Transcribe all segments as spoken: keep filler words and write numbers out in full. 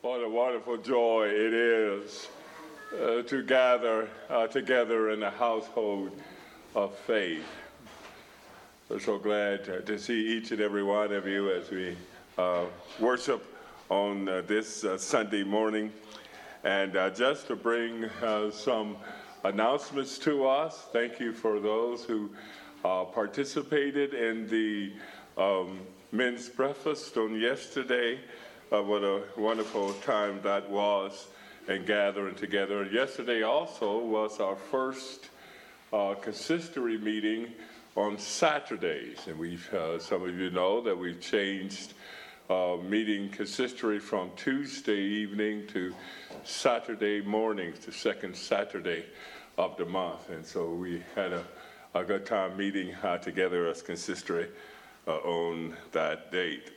What a wonderful joy it is uh, to gather uh, together in a household of faith. We're so glad uh, to see each and every one of you as we uh, worship on uh, this uh, Sunday morning. And uh, just to bring uh, some announcements to us, thank you for those who uh, participated in the um, men's breakfast on yesterday. Uh, what a wonderful time that was, and gathering together. And yesterday also was our first uh, consistory meeting on Saturdays. And we've, uh, some of you know that we've changed uh, meeting consistory from Tuesday evening to Saturday mornings, the second Saturday of the month. And so we had a, a good time meeting uh, together as consistory uh, on that date.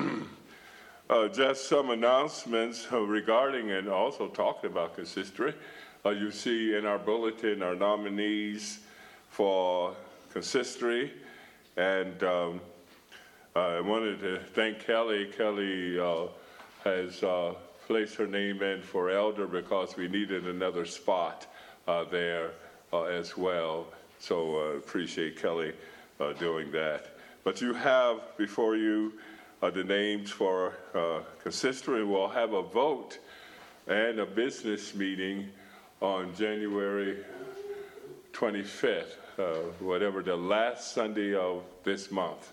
Uh, just some announcements uh, regarding and also talking about consistory. Uh, you see in our bulletin our nominees for consistory, and um, I wanted to thank Kelly. Kelly uh, has uh, placed her name in for elder because we needed another spot uh, there uh, as well. So uh, appreciate Kelly uh, doing that. But you have before you Uh, the names for uh, consistory. We'll have a vote and a business meeting on January twenty-fifth, uh, whatever the last Sunday of this month.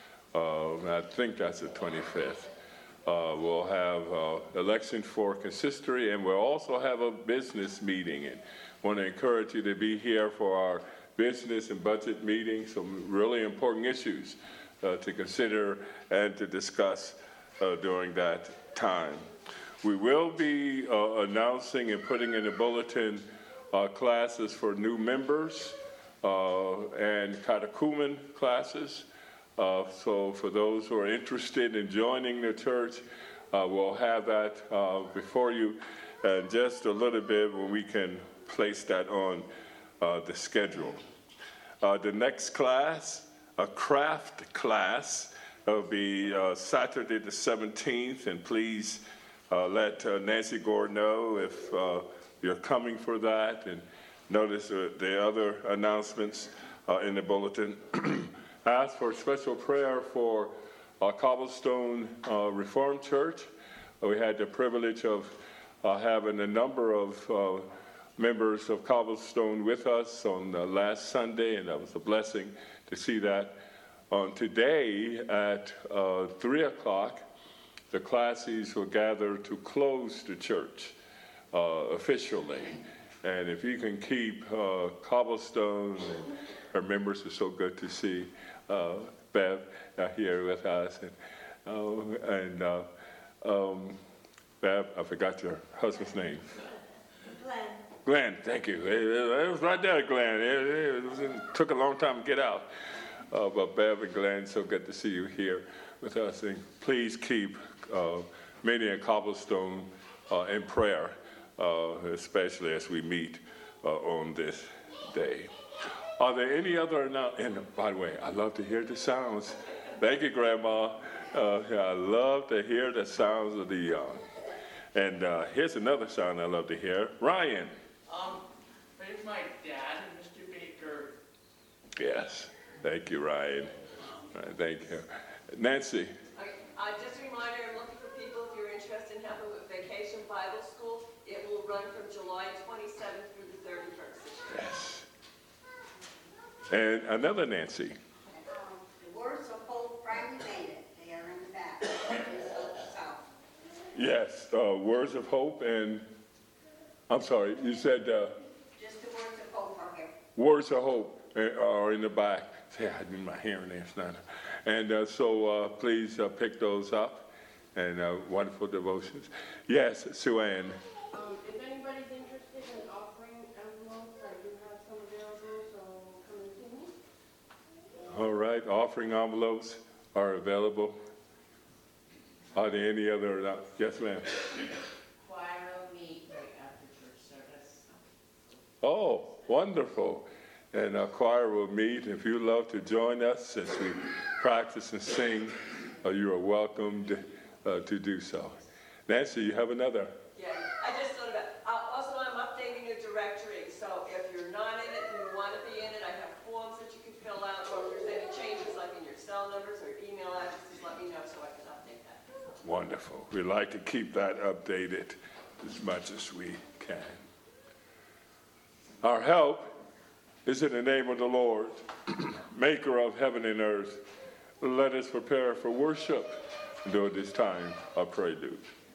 Uh, I think that's the twenty-fifth. Uh, we'll have uh, election for consistory, and we'll also have a business meeting. And want to encourage you to be here for our business and budget meeting, some really important issues Uh, to consider and to discuss uh, during that time. We will be uh, announcing and putting in the bulletin uh, classes for new members uh, and catechumen classes. Uh, so for those who are interested in joining the church, uh, we'll have that uh, before you in just a little bit when we can place that on uh, the schedule. Uh, the next class, a craft class, will be uh, Saturday the seventeenth, and please uh, let uh, Nancy Gore know if uh, you're coming for that, and notice uh, the other announcements uh, in the bulletin. Ask for special prayer for uh, Cobblestone uh, Reformed Church. Uh, we had the privilege of uh, having a number of uh, members of Cobblestone with us on uh, last Sunday, and that was a blessing to see that. On today at uh, three o'clock, the classes will gather to close the church uh, officially. And if you can keep uh, Cobblestone and her members, are so good to see uh, Bev uh, here with us. And, uh, and uh, um, Bev, I forgot your husband's name. Glenn. Glenn, thank you. It, it was right there, Glenn. It, it, was, it took a long time to get out. Uh, but Bev and Glenn, so good to see you here with us. And please keep uh, Minnie and Cobblestone uh, in prayer, uh, especially as we meet uh, on this day. Are there any other announcements? And by the way, I love to hear the sounds. Thank you, Grandma. Uh, I love to hear the sounds of the young. And uh, here's another sound I love to hear. Ryan. Um, here's my dad and Mister Baker. Yes. Thank you, Ryan. All right, thank you. Nancy. Okay, uh, just a reminder, I'm looking for people if you're interested in helping with Vacation Bible School. It will run from July twenty-seventh through the thirty-first. Yes. And another Nancy. Um, the Words of Hope finally made it. They are in the back. South. Yes, uh, Words of Hope, and I'm sorry, you said uh, Just the Words of Hope are here. Words of Hope are in the back. See, I need my hearing aids now. And uh, so uh, please uh, pick those up, and uh, wonderful devotions. Yes, Sue Ann. Um, if anybody's interested in offering envelopes, I do have some available, so come and see me. All right, offering envelopes are available. Are there any other? Uh, yes, ma'am. Choir will meet right after church service. Oh, wonderful. And our choir will meet. If you love to join us as we practice and sing, uh, you are welcomed uh, to do so. Nancy, you have another? Yeah, I just thought about, uh, also I'm updating your directory, so if you're not in it and you want to be in it, I have forms that you can fill out, or if there's any changes like in your cell numbers or email addresses, let me know so I can update that. Wonderful. We like to keep that updated as much as we can. Our help is in the name of the Lord, maker of heaven and earth. Let us prepare for worship during this time of prelude.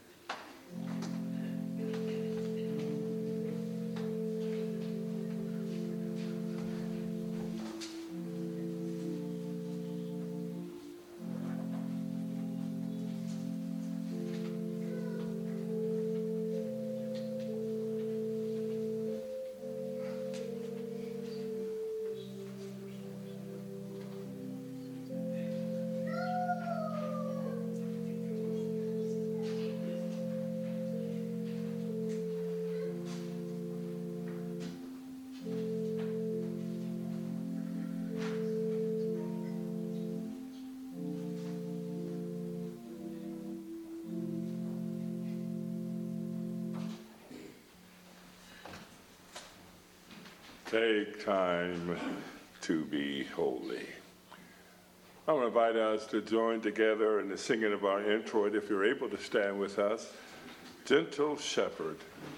Take time to be holy. I want to invite us to join together in the singing of our introit. If you're able to stand with us, Gentle Shepherd.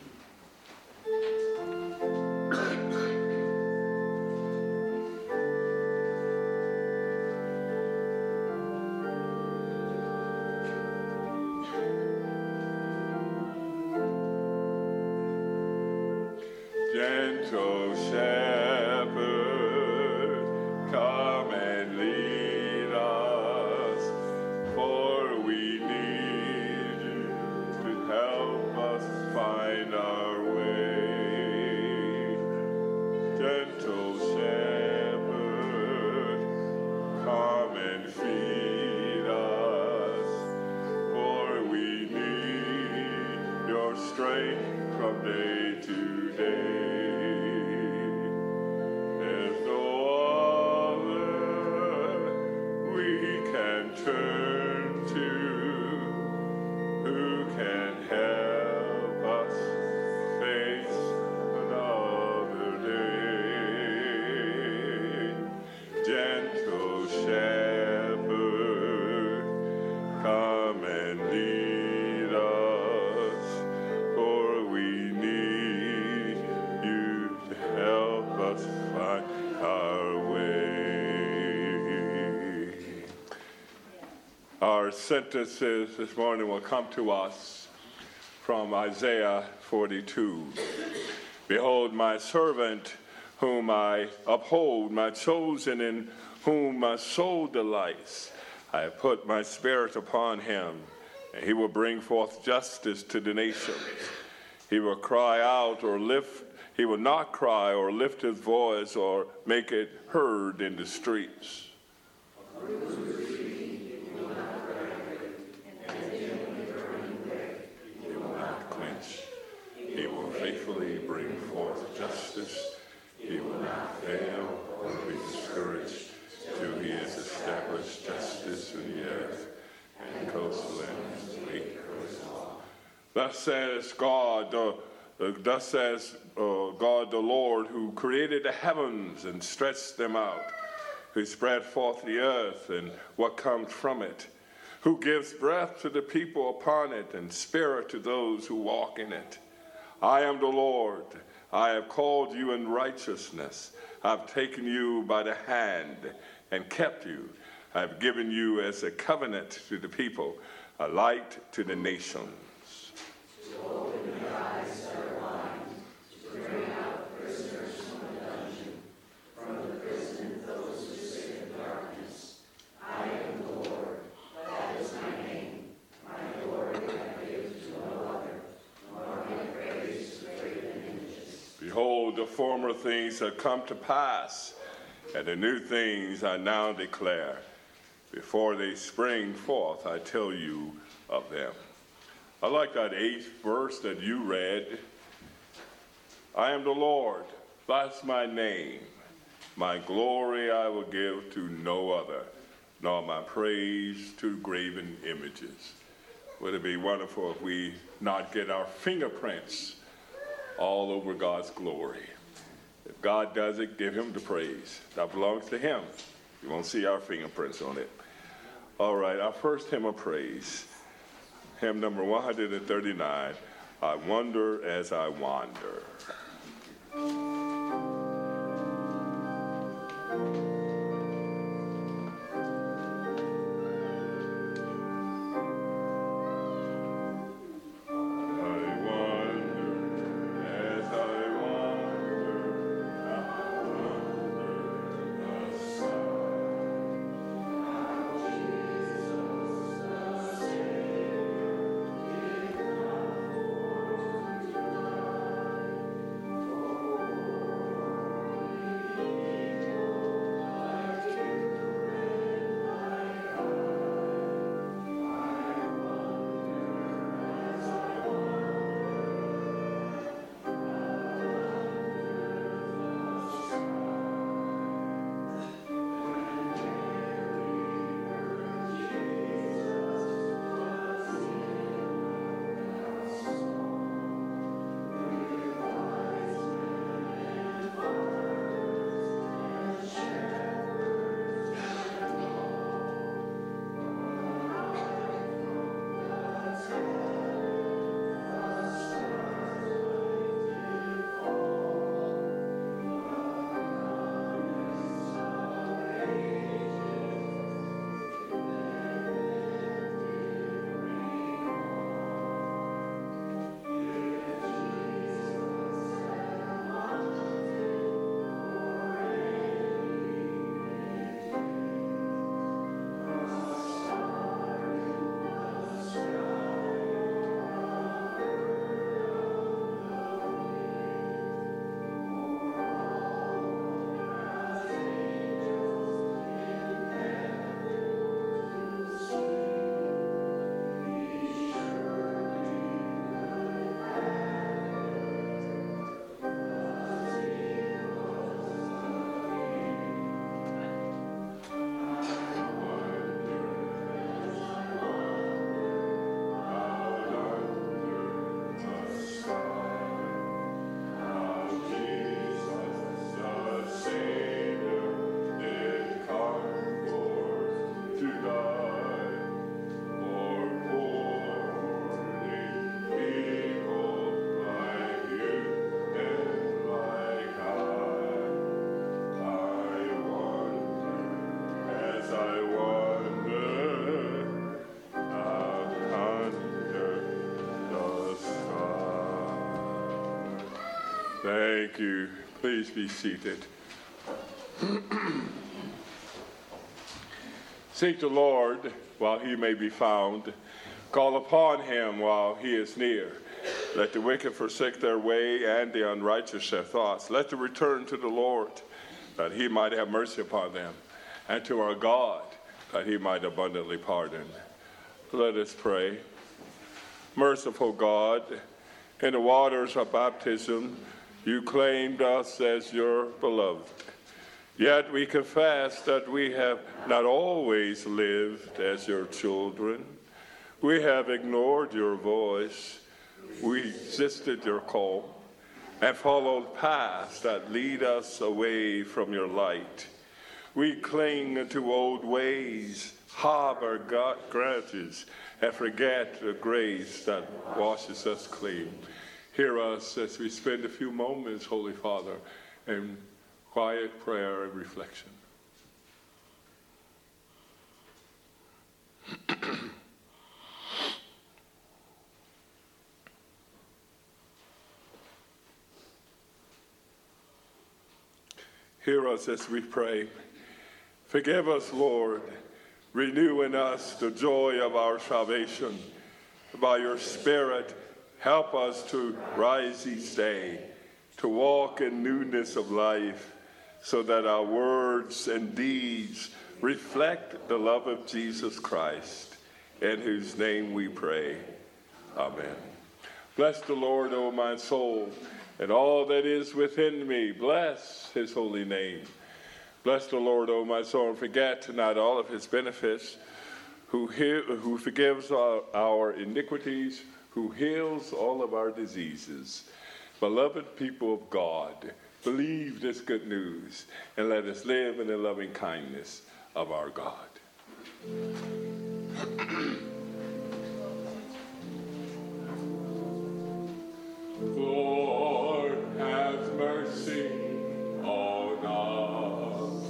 Gentle Shepherd, come and lead us, for we need you to help us find our way. Gentle Shepherd, come and feed us, for we need your strength from day to day. Turn to, who can help us face another day. Gentle Shepherd, come and lead us, for we need you to help us find our way. Our sentences this morning will come to us from Isaiah forty-two. Behold, my servant whom I uphold, my chosen in whom my soul delights. I have put my spirit upon him, and he will bring forth justice to the nations. He will cry out or lift, he will not cry or lift his voice or make it heard in the streets. He will faithfully bring forth justice. He will not fail or be discouraged till he has established justice in the earth and coastal lands wait for his law. Thus says God, uh, uh, thus says uh, God the Lord, who created the heavens and stretched them out, who spread forth the earth and what comes from it, who gives breath to the people upon it and spirit to those who walk in it. I am the Lord. I have called you in righteousness. I've taken you by the hand and kept you. I've given you as a covenant to the people, a light to the nations. To open the eyes that are blind, to bring out prisoners from the dungeon, from the prison those who sit in darkness. I am the Lord, that is my name. My glory I give to no other, nor my praise to graven images. Behold, the former things have come to pass, and the new things I now declare. Before they spring forth, I tell you of them. I like that eighth verse that you read. I am the Lord, that's my name. My glory I will give to no other, nor my praise to graven images. would it be wonderful if we not get our fingerprints all over God's glory? If God does it, give him the praise. That belongs to him. You won't see our fingerprints on it. All right, our first hymn of praise, hymn number one hundred thirty-nine, I Wonder as I Wander. Thank you. Please be seated. Seek the Lord while he may be found. Call upon him while he is near. Let the wicked forsake their way and the unrighteous their thoughts. Let them return to the Lord, that he might have mercy upon them, and to our God, that he might abundantly pardon. Let us pray. Merciful God, in the waters of baptism, you claimed us as your beloved. Yet we confess that we have not always lived as your children. We have ignored your voice. We resisted your call and followed paths that lead us away from your light. We cling to old ways, harbor grudges, and forget the grace that washes us clean. Hear us as we spend a few moments, Holy Father, in quiet prayer and reflection. Hear us as we pray. Forgive us, Lord. Renew in us the joy of our salvation. By your Spirit, help us to rise each day, to walk in newness of life, so that our words and deeds reflect the love of Jesus Christ, in whose name we pray. Amen. Bless the Lord, O my soul, and all that is within me. Bless his holy name. Bless the Lord, O my soul, and forget not all of his benefits, who who, heal, who forgives our, our iniquities, who heals all of our diseases. Beloved people of God, believe this good news and let us live in the loving kindness of our God. Lord, have mercy on us.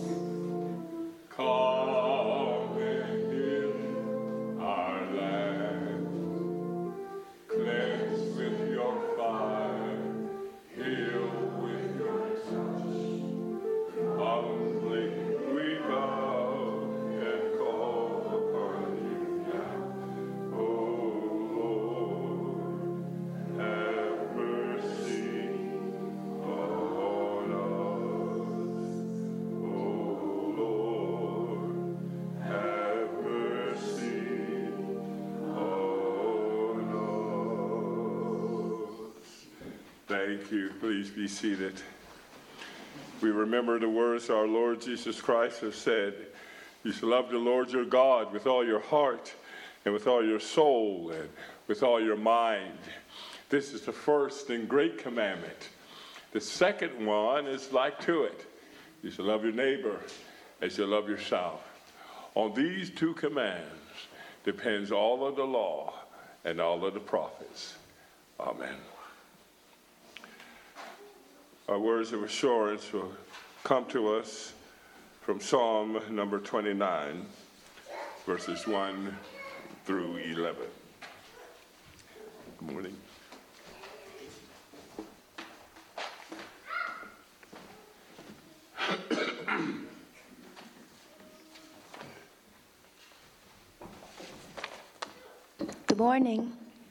Come and heal our land. Cleanse with your fire, heal with your touch. Humbly we bow and call upon you now. Oh Lord, have mercy on us. Oh Lord, have mercy on us. Thank you. Please be seated. We remember the words our Lord Jesus Christ has said. You shall love the Lord your God with all your heart and with all your soul and with all your mind. This is the first and great commandment. The second one is like to it. You shall love your neighbor as you love yourself. On these two commands depends all of the law and all of the prophets. Amen. Our words of assurance will come to us from Psalm number twenty-nine, verses one through eleven. Good morning. Good morning.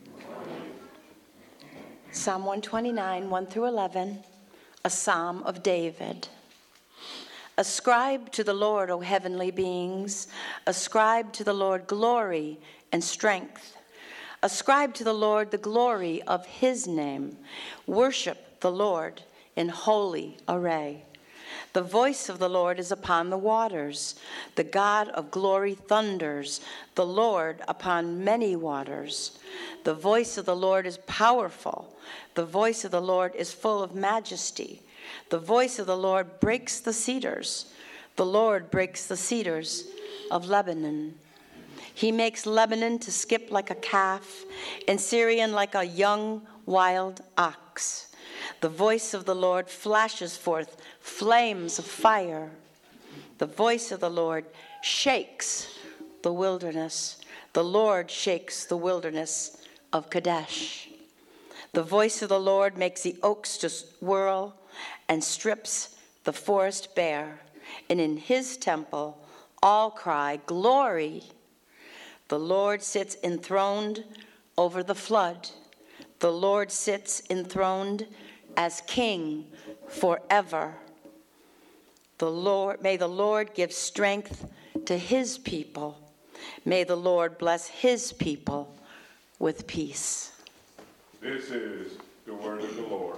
Psalm one twenty-nine, one through eleven, a psalm of David. Ascribe to the Lord, O heavenly beings. Ascribe to the Lord glory and strength. Ascribe to the Lord the glory of his name. Worship the Lord in holy array. The voice of the Lord is upon the waters. The God of glory thunders. The Lord upon many waters. The voice of the Lord is powerful. The voice of the Lord is full of majesty. The voice of the Lord breaks the cedars. The Lord breaks the cedars of Lebanon. He makes Lebanon to skip like a calf, and Syrian like a young wild ox. The voice of the Lord flashes forth flames of fire. The voice of the Lord shakes the wilderness. The Lord shakes the wilderness of Kadesh. The voice of the Lord makes the oaks to whirl and strips the forest bare. And in his temple all cry, glory. The Lord sits enthroned over the flood. The Lord sits enthroned as king forever. The Lord, may the Lord give strength to his people. May the Lord bless his people with peace. This is the word of the Lord.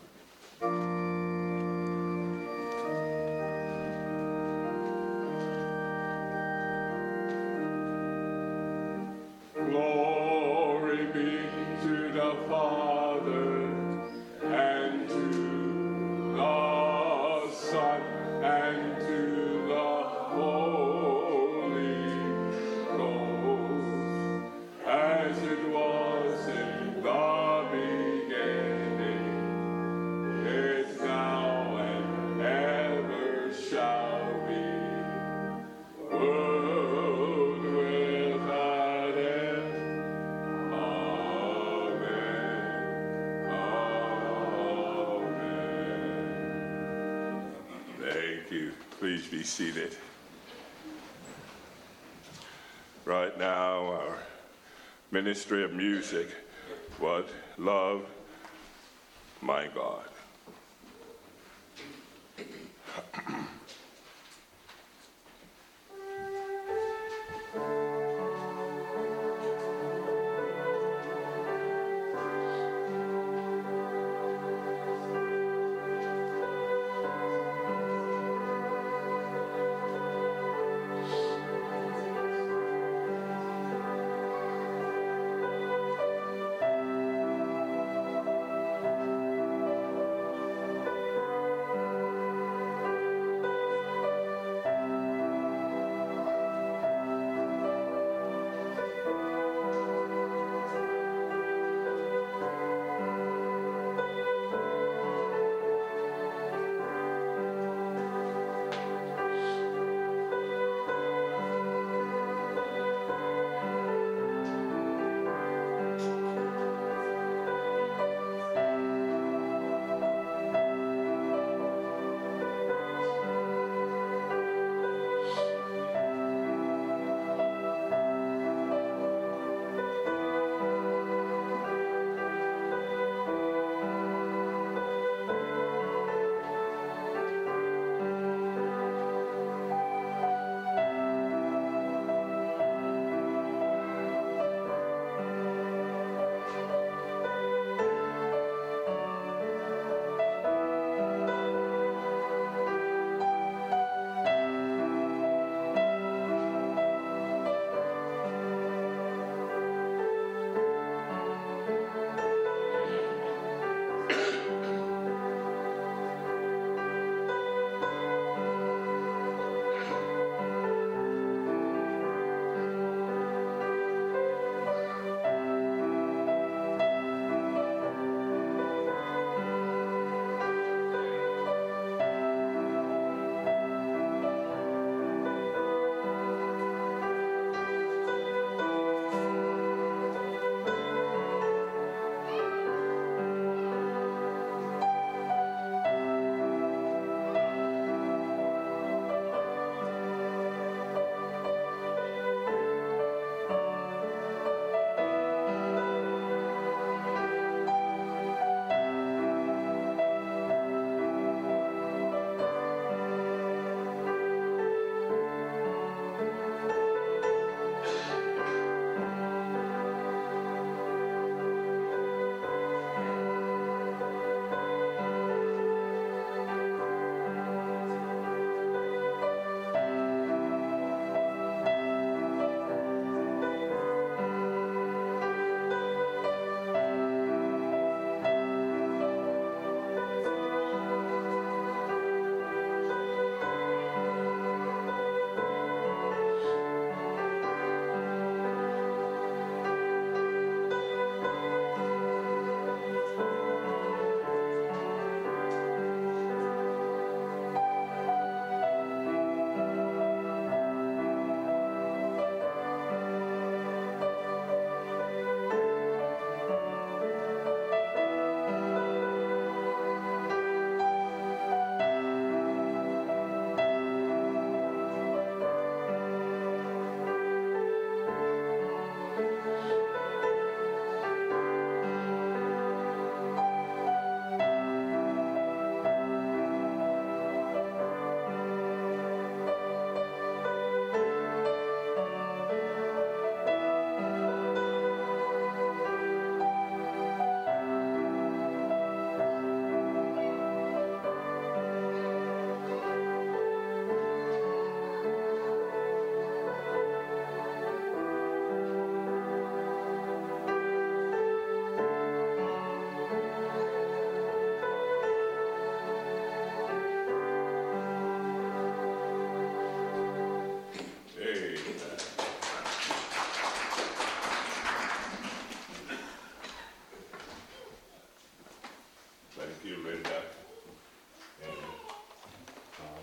Glory be to the Father, and to the Son, and to the Holy Ghost, as it was in the beginning, is now, and ever shall be, world without end. Thank you. Please be seated. Right now, our ministry of music, What Love My God.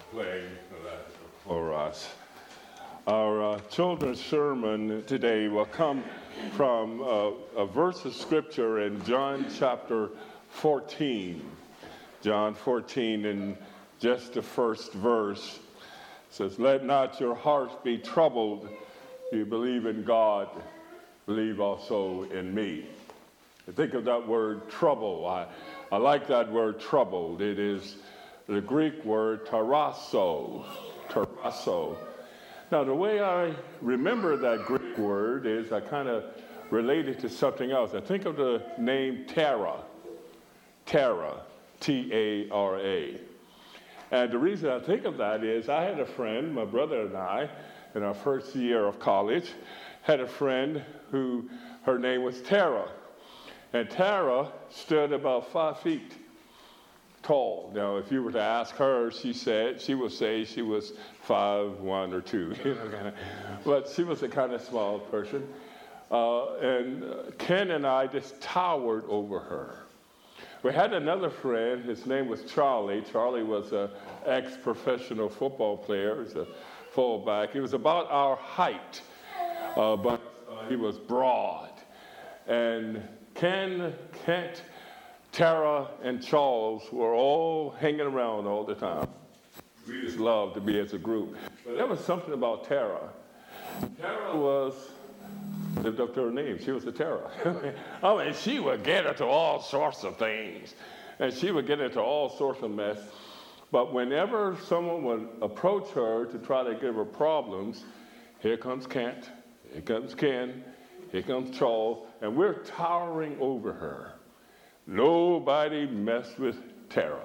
playing that for us. Our uh, children's sermon today will come from uh, a verse of scripture in John chapter fourteen. John fourteen, in just the first verse, says, "Let not your hearts be troubled. You believe in God, believe also in me." I think of that word trouble. I, I like that word troubled. It is the Greek word tarasso. Tarasso. Now, the way I remember that Greek word is I kind of relate it to something else. I think of the name Tara. Tara. T A R A. And the reason I think of that is I had a friend, my brother and I, in our first year of college, had a friend who, her name was Tara. And Tara stood about five feet tall. Now, if you were to ask her, she said, she would say she was five, one, or two. You know, kind of, but she was a kind of small person. Uh, and Ken and I just towered over her. We had another friend. His name was Charlie. Charlie was an ex-professional football player. He was a fullback. He was about our height, uh, but uh, he was broad. And Ken, Kent, Tara, and Charles were all hanging around all the time. We just loved to be as a group. But there was something about Tara. Tara was, lived up to her name. She was a Tara. I mean, she would get into all sorts of things. And she would get into all sorts of mess. But whenever someone would approach her to try to give her problems, here comes Kent, here comes Ken, here comes Charles, and we're towering over her. Nobody messed with Tara.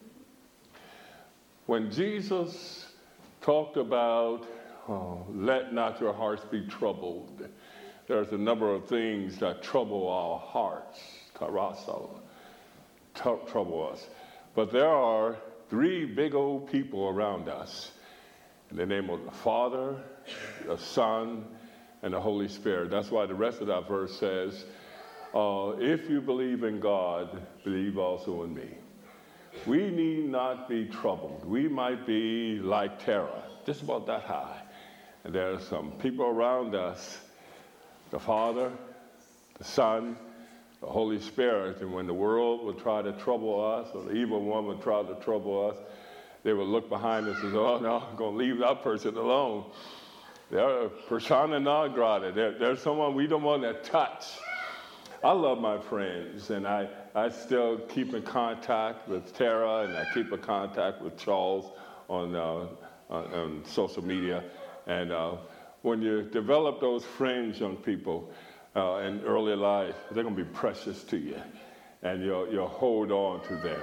When Jesus talked about, oh, let not your hearts be troubled, there's a number of things that trouble our hearts, tarasso, t- trouble us. But there are three big old people around us in the name of the Father, the Son, and the Holy Spirit. That's why the rest of that verse says, uh, if you believe in God, believe also in me. We need not be troubled. We might be like Tara, just about that high. And there are some people around us, the Father, the Son, the Holy Spirit. And when the world would try to trouble us, or the evil one would try to trouble us, they would look behind us and say, oh, no, I'm going to leave that person alone. They're persona non grata. They're, they're someone we don't want to touch. I love my friends, and I, I still keep in contact with Tara, and I keep in contact with Charles on, uh, on, on social media. And uh, when you develop those friends, young people, uh, in early life, they're going to be precious to you, and you'll, you'll hold on to them.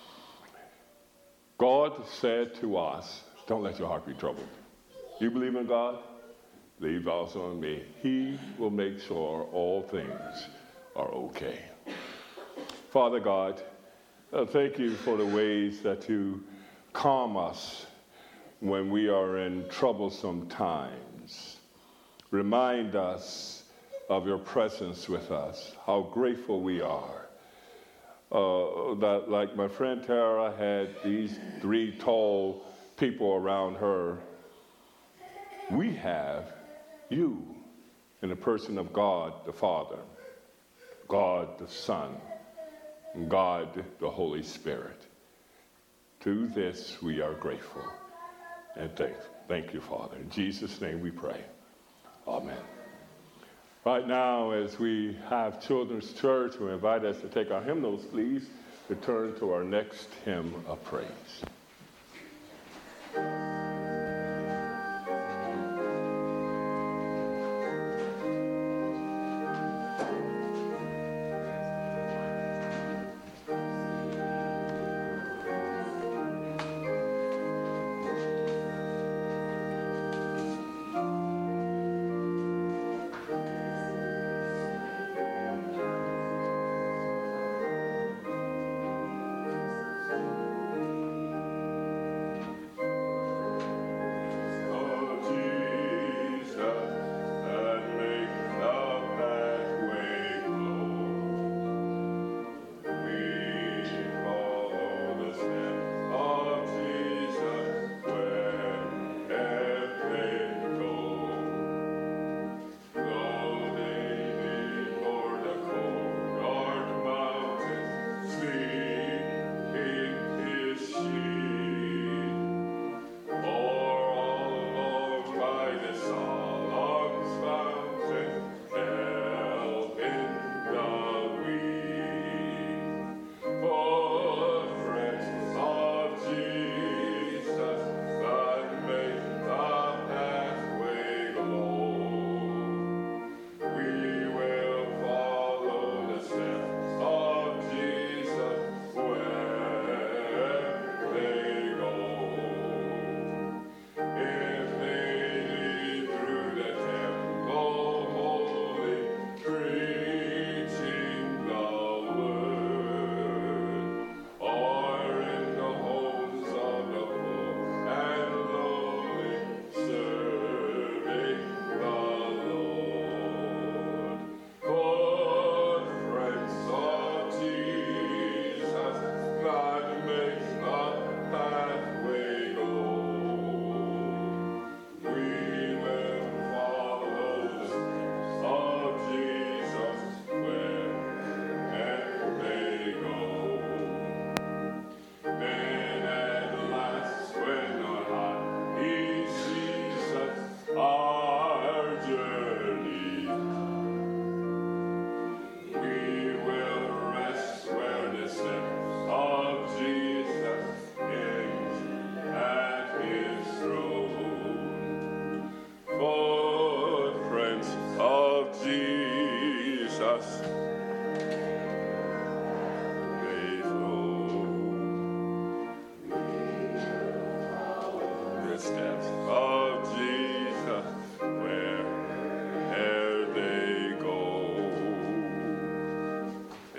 God said to us, don't let your heart be troubled. You believe in God? Believe also in me. He will make sure all things are okay. Father God, uh, thank you for the ways that you calm us when we are in troublesome times. Remind us of your presence with us, how grateful we are. Uh, that, like my friend Tara had these three tall people around her, we have you in the person of God the Father, God the Son, and God the Holy Spirit. To this we are grateful and thank, thank you, Father. In Jesus' name we pray. Amen. Right now, as we have Children's Church, we invite us to take our hymnals, please, to turn to our next hymn of praise.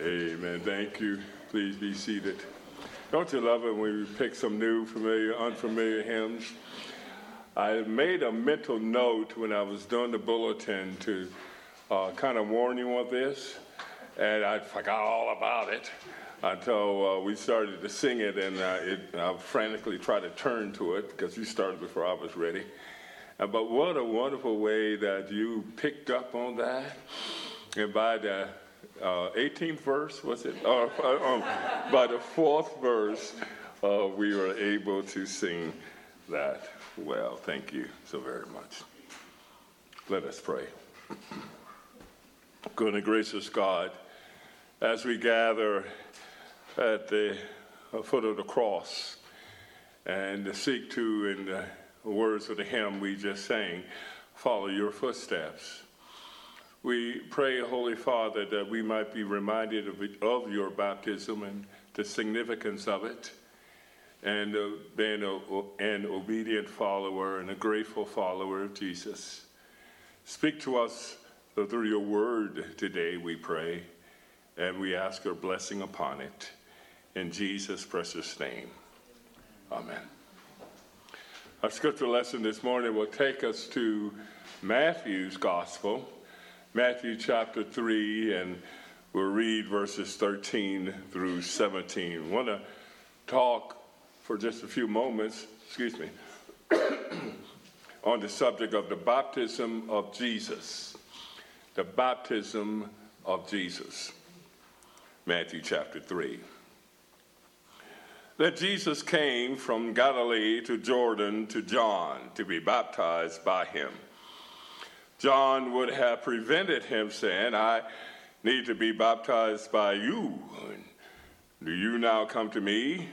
Amen. Thank you. Please be seated. Don't you love it when we pick some new, familiar, unfamiliar hymns? I made a mental note when I was doing the bulletin to uh, kind of warn you of this, and I forgot all about it until uh, we started to sing it, and uh, it, I frantically tried to turn to it because you started before I was ready. Uh, but what a wonderful way that you picked up on that. And by the uh, eighteenth verse, was it? Uh, um, by the fourth verse, uh, we were able to sing that well. Thank you so very much. Let us pray. Good and gracious God, as we gather at the foot of the cross and seek to, in the words of the hymn we just sang, follow your footsteps. We pray, Holy Father, that we might be reminded of, it, of your baptism and the significance of it, and uh, being a, an obedient follower and a grateful follower of Jesus. Speak to us through your word today, we pray, and we ask your blessing upon it. In Jesus' precious name, amen. Our scripture lesson this morning will take us to Matthew's gospel, Matthew chapter three, and we'll read verses thirteen through seventeen. I want to talk for just a few moments, excuse me, on the subject of the baptism of Jesus. The baptism of Jesus. Matthew chapter three. That Jesus came from Galilee to Jordan to John to be baptized by him. John would have prevented him, saying, I need to be baptized by you. Do you now come to me?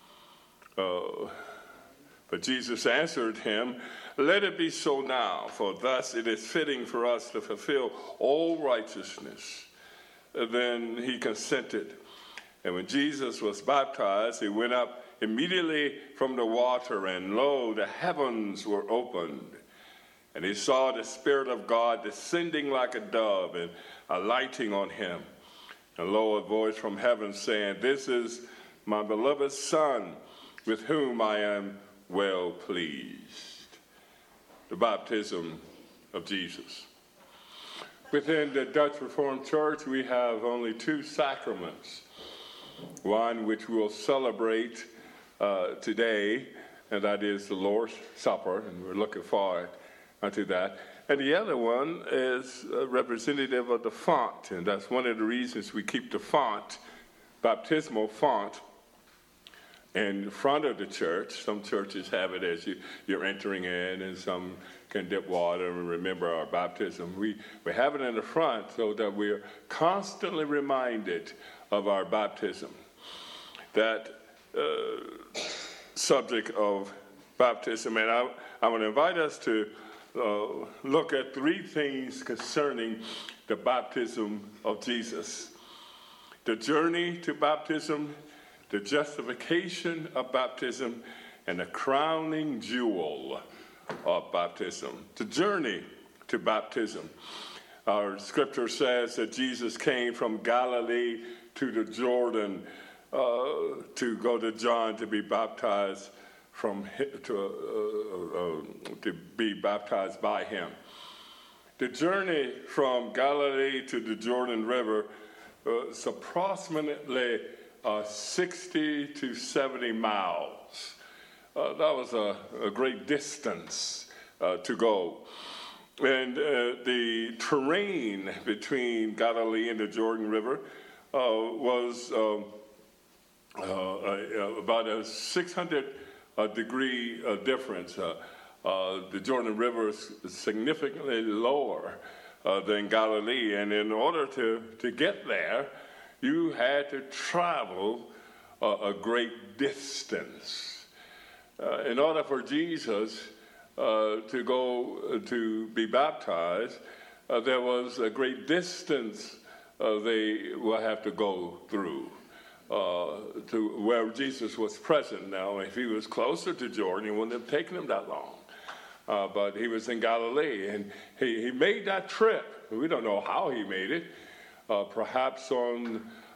Uh, but Jesus answered him, let it be so now, for thus it is fitting for us to fulfill all righteousness. Then he consented. And when Jesus was baptized, he went up immediately from the water, and lo, the heavens were opened. And he saw the Spirit of God descending like a dove and alighting on him. And lo, a voice from heaven saying, this is my beloved Son, with whom I am well pleased. The baptism of Jesus. Within the Dutch Reformed Church, we have only two sacraments. One which we'll celebrate uh, today, and that is the Lord's Supper, and we're looking forward to that. And the other one is a representative of the font, and that's one of the reasons we keep the font, baptismal font, in front of the church. Some churches have it as you, you're entering in, and some can dip water and remember our baptism. We, we have it in the front so that we're constantly reminded of our baptism. That uh, subject of baptism. And I, I want to invite us to uh, look at three things concerning the baptism of Jesus. The journey to baptism, the justification of baptism, and the crowning jewel of baptism. The journey to baptism. Our scripture says that Jesus came from Galilee to the Jordan uh, to go to John to be baptized from to uh, uh, to be baptized by him. The journey from Galilee to the Jordan River was approximately uh, sixty to seventy miles. Uh, that was a, a great distance uh, to go. And uh, the terrain between Galilee and the Jordan River uh, was uh, uh, about a six hundred uh, degree uh, difference. Uh, uh, the Jordan River is significantly lower uh, than Galilee, and in order to, to get there, you had to travel uh, a great distance. Uh, in order for Jesus Uh, to go uh, to be baptized, uh, there was a great distance uh, they will have to go through uh, to where Jesus was present. Now, if he was closer to Jordan, it wouldn't have taken him that long. Uh, but he was in Galilee, and he, he made that trip. We don't know how he made it, uh, perhaps on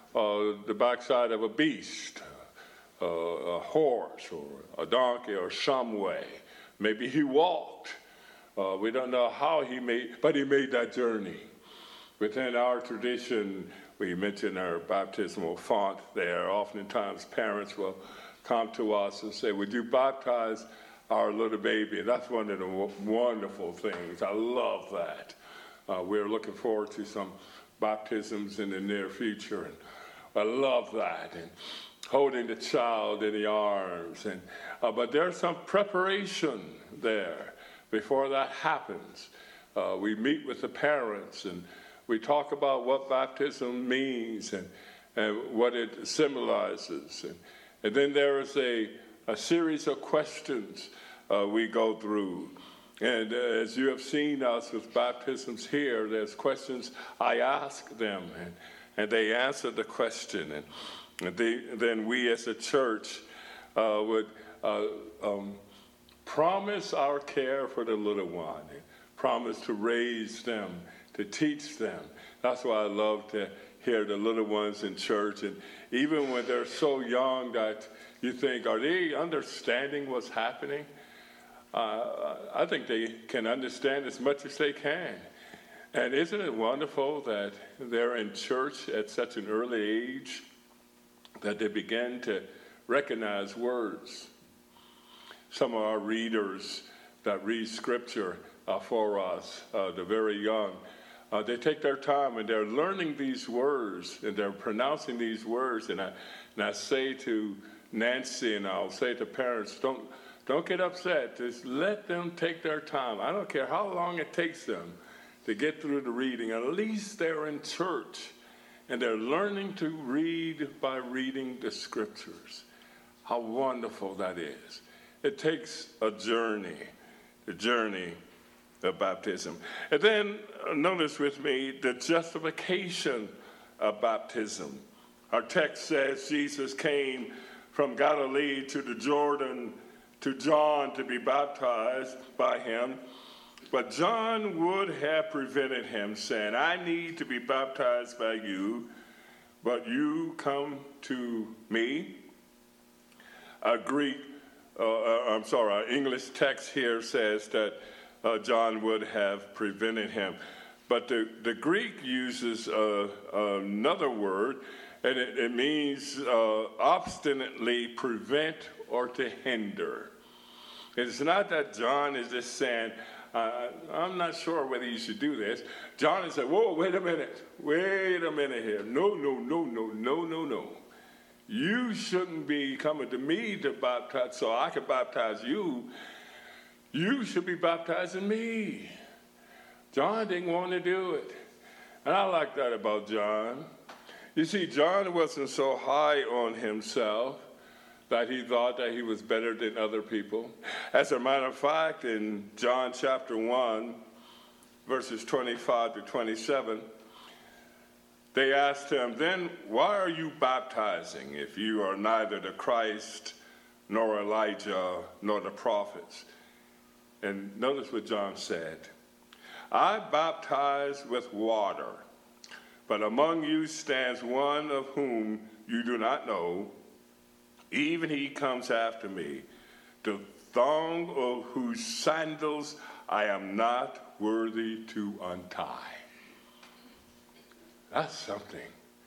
uh, the backside of a beast, uh, a horse or a donkey or some way. Maybe he walked. Uh, we don't know how he made, but he made that journey. Within our tradition, we mention our baptismal font there. Oftentimes parents will come to us and say, would you baptize our little baby? And that's one of the w- wonderful things. I love that. Uh, we're looking forward to some baptisms in the near future. And I love that. And holding the child in the arms. And uh, but there's some preparation there before that happens. Uh, we meet with the parents and we talk about what baptism means and, and what it symbolizes. And, and then there is a, a series of questions uh, we go through. And uh, as you have seen us with baptisms here, there's questions I ask them, and, and they answer the question. And, and they, then we as a church uh, would uh, um, promise our care for the little one, and promise to raise them, to teach them. That's why I love to hear the little ones in church. And even when they're so young that you think, are they understanding what's happening? Uh, I think they can understand as much as they can. And isn't it wonderful that they're in church at such an early age that they begin to recognize words? Some of our readers that read scripture uh, for us, uh, the very young, uh, they take their time and they're learning these words and they're pronouncing these words. And I, and I say to Nancy and I'll say to parents, don't, don't get upset. Just let them take their time. I don't care how long it takes them to get through the reading. At least they're in church and they're learning to read by reading the scriptures. How wonderful that is. It takes a journey, the journey of baptism. And then uh, notice with me the justification of baptism. Our text says Jesus came from Galilee to the Jordan to John to be baptized by him. But John would have prevented him, saying, I need to be baptized by you, but you come to me. A Greek, uh, I'm sorry, our English text here says that uh, John would have prevented him. But the, the Greek uses uh, another word, and it, it means uh, obstinately prevent or to hinder. It's not that John is just saying, uh, I'm not sure whether you should do this. John is saying, whoa, wait a minute. Wait a minute here. No, no, no, no, no, no, no. You shouldn't be coming to me to baptize so I can baptize you. You should be baptizing me. John didn't want to do it. And I like that about John. You see, John wasn't so high on himself that he thought that he was better than other people. As a matter of fact, in John chapter one, verses twenty-five to twenty-seven, they asked him, then why are you baptizing if you are neither the Christ, nor Elijah, nor the prophets? And notice what John said. I baptize with water, but among you stands one of whom you do not know. Even he comes after me, the thong of whose sandals I am not worthy to untie. That's something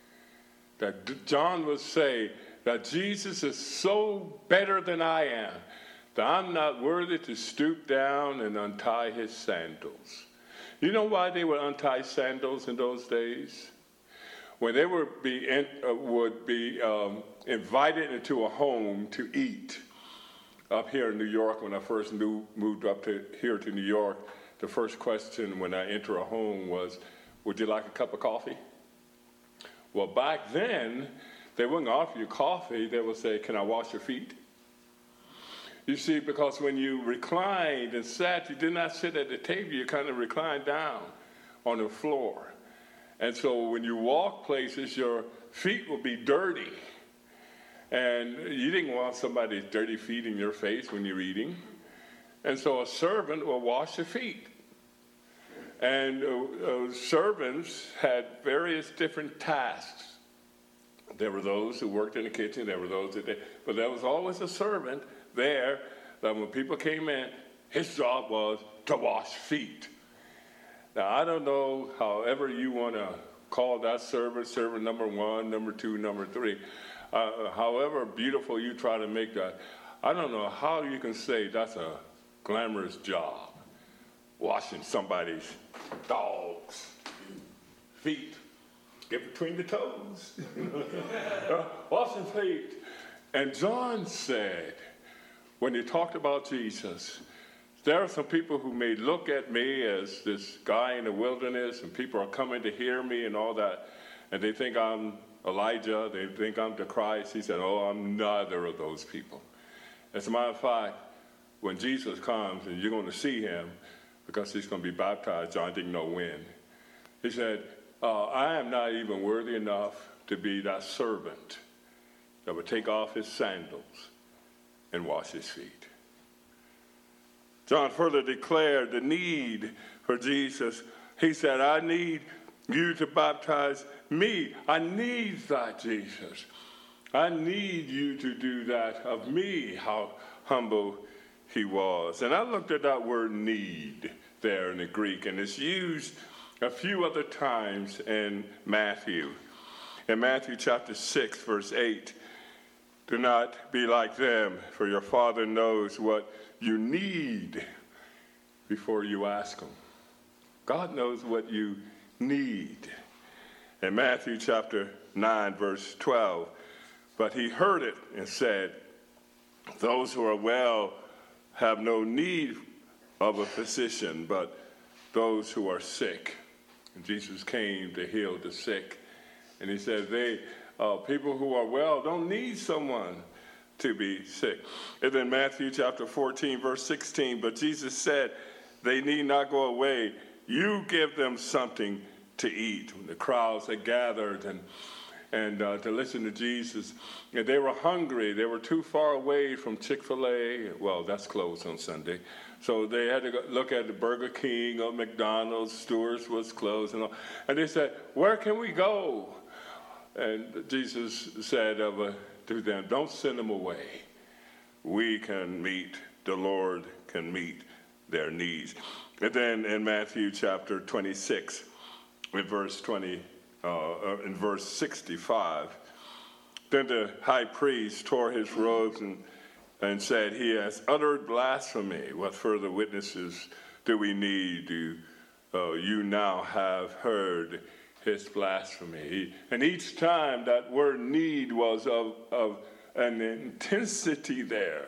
that John would say, that Jesus is so better than I am, that I'm not worthy to stoop down and untie his sandals. You know why they would untie sandals in those days? When they would be, in, uh, would be um, invited into a home to eat. Up here in New York, when I first knew, moved up to here to New York, the first question when I enter a home was, would you like a cup of coffee? Well, back then, they wouldn't offer you coffee. They would say, can I wash your feet? You see, because when you reclined and sat, you did not sit at the table. You kind of reclined down on the floor. And so when you walk places, your feet will be dirty. And you didn't want somebody's dirty feet in your face when you're eating. And so a servant will wash your feet. And uh, uh, servants had various different tasks. There were those who worked in the kitchen. There were those that did. But there was always a servant there that when people came in, his job was to wash feet. Now, I don't know, however you want to call that servant, servant number one, number two, number three. Uh, however beautiful you try to make that, I don't know how you can say that's a glamorous job, washing somebody's dog's feet. Get between the toes. uh, washing feet. And John said, when he talked about Jesus, there are some people who may look at me as this guy in the wilderness, and people are coming to hear me and all that, and they think I'm Elijah, they think I'm the Christ. He said, oh, I'm neither of those people. As a matter of fact, when Jesus comes, and you're going to see him, because he's going to be baptized, John didn't know when. He said, uh, I am not even worthy enough to be that servant that would take off his sandals and wash his feet. John further declared the need for Jesus. He said, I need you to baptize me. I need that, Jesus. I need you to do that of me, how humble he was. And I looked at that word need there in the Greek, and it's used a few other times in Matthew. In Matthew chapter six, verse eight, do not be like them, for your Father knows what you need before you ask him. God knows what you need. In Matthew chapter nine, verse twelve, but he heard it and said, those who are well have no need of a physician, but those who are sick. And Jesus came to heal the sick. And he said, they, uh, people who are well don't need someone to be sick. And then Matthew chapter fourteen, verse sixteen, but Jesus said, they need not go away. You give them something to eat. When the crowds had gathered and and uh, to listen to Jesus, and they were hungry. They were too far away from Chick-fil-A. Well, that's closed on Sunday. So they had to go look at the Burger King or McDonald's. Stewart's was closed. And, all. and they said, where can we go? And Jesus said of, uh, to them, don't send them away. We can meet, the Lord can meet their needs. And then in Matthew chapter twenty-six, in verse twenty, uh, in verse sixty-five, then the high priest tore his robes and, and said, he has uttered blasphemy. What further witnesses do we need? Do uh, you now have heard his blasphemy? And each time that word need was of, of an intensity there.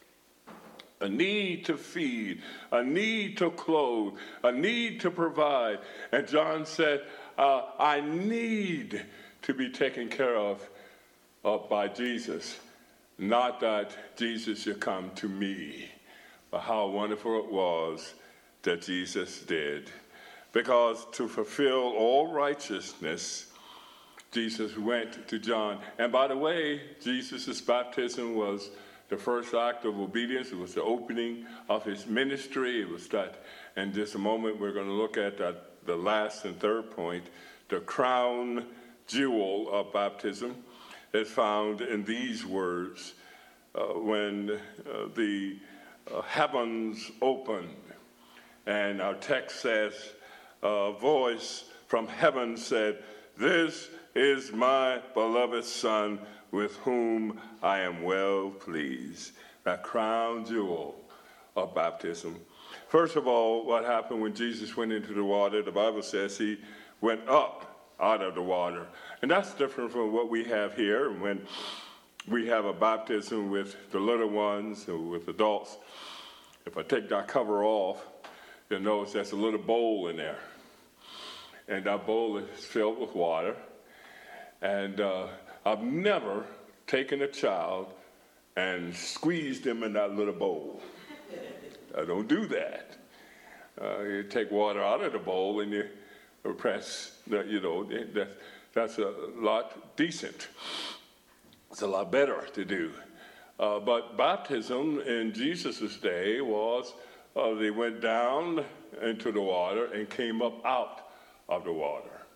A need to feed, a need to clothe, a need to provide. And John said, uh, I need to be taken care of uh, by Jesus. Not that Jesus should come to me, but how wonderful it was that Jesus did. Because to fulfill all righteousness, Jesus went to John. And by the way, Jesus' baptism was the first act of obedience. It was the opening of his ministry. It was that, in just a moment, we're going to look at that, the last and third point. The crown jewel of baptism is found in these words. Uh, when uh, the uh, heavens opened, and our text says, a voice from heaven said, this is my beloved Son, with whom I am well pleased. That crown jewel of baptism. First of all, what happened when Jesus went into the water? The Bible says he went up out of the water. And that's different from what we have here. When we have a baptism with the little ones or with adults, if I take that cover off, you'll notice there's a little bowl in there. And that bowl is filled with water. And uh, I've never taken a child and squeezed them in that little bowl. I don't do that. Uh, you take water out of the bowl and you press, the, you know, that, that's a lot decent. It's a lot better to do. Uh, but baptism in Jesus' day was uh, they went down into the water and came up out of the water.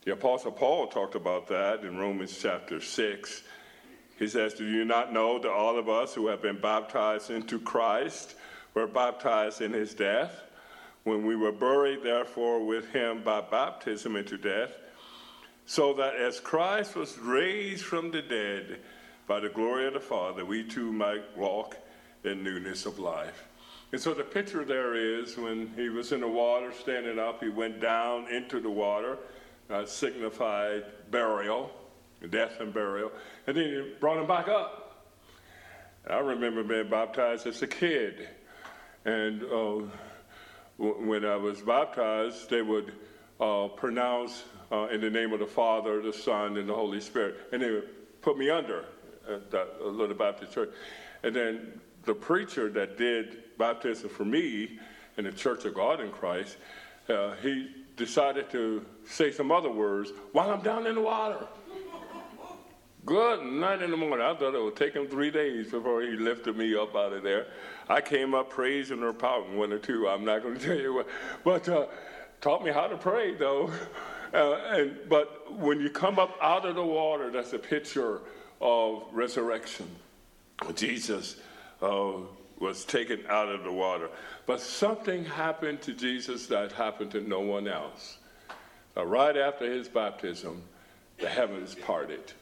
The Apostle Paul talked about that in Romans chapter six. He says, do you not know that all of us who have been baptized into Christ were baptized in his death? When we were buried, therefore, with him by baptism into death, so that as Christ was raised from the dead by the glory of the Father, we too might walk in newness of life. And so the picture there is when he was in the water, standing up, he went down into the water, uh, signified burial, death and burial, and then he brought him back up. I remember being baptized as a kid, and uh, w- when I was baptized, they would uh, pronounce uh, in the name of the Father, the Son, and the Holy Spirit, and they would put me under at that little Baptist church. And then the preacher that did baptism for me in the Church of God in Christ, uh, he decided to say some other words while I'm down in the water. Good night in the morning. I thought it would take him three days before he lifted me up out of there. I came up praising or pouting, one or two. I'm not going to tell you what. But uh, taught me how to pray, though. Uh, and But when you come up out of the water, that's a picture of resurrection. Jesus uh, was taken out of the water. But something happened to Jesus that happened to no one else. Uh, right after his baptism, the heavens parted.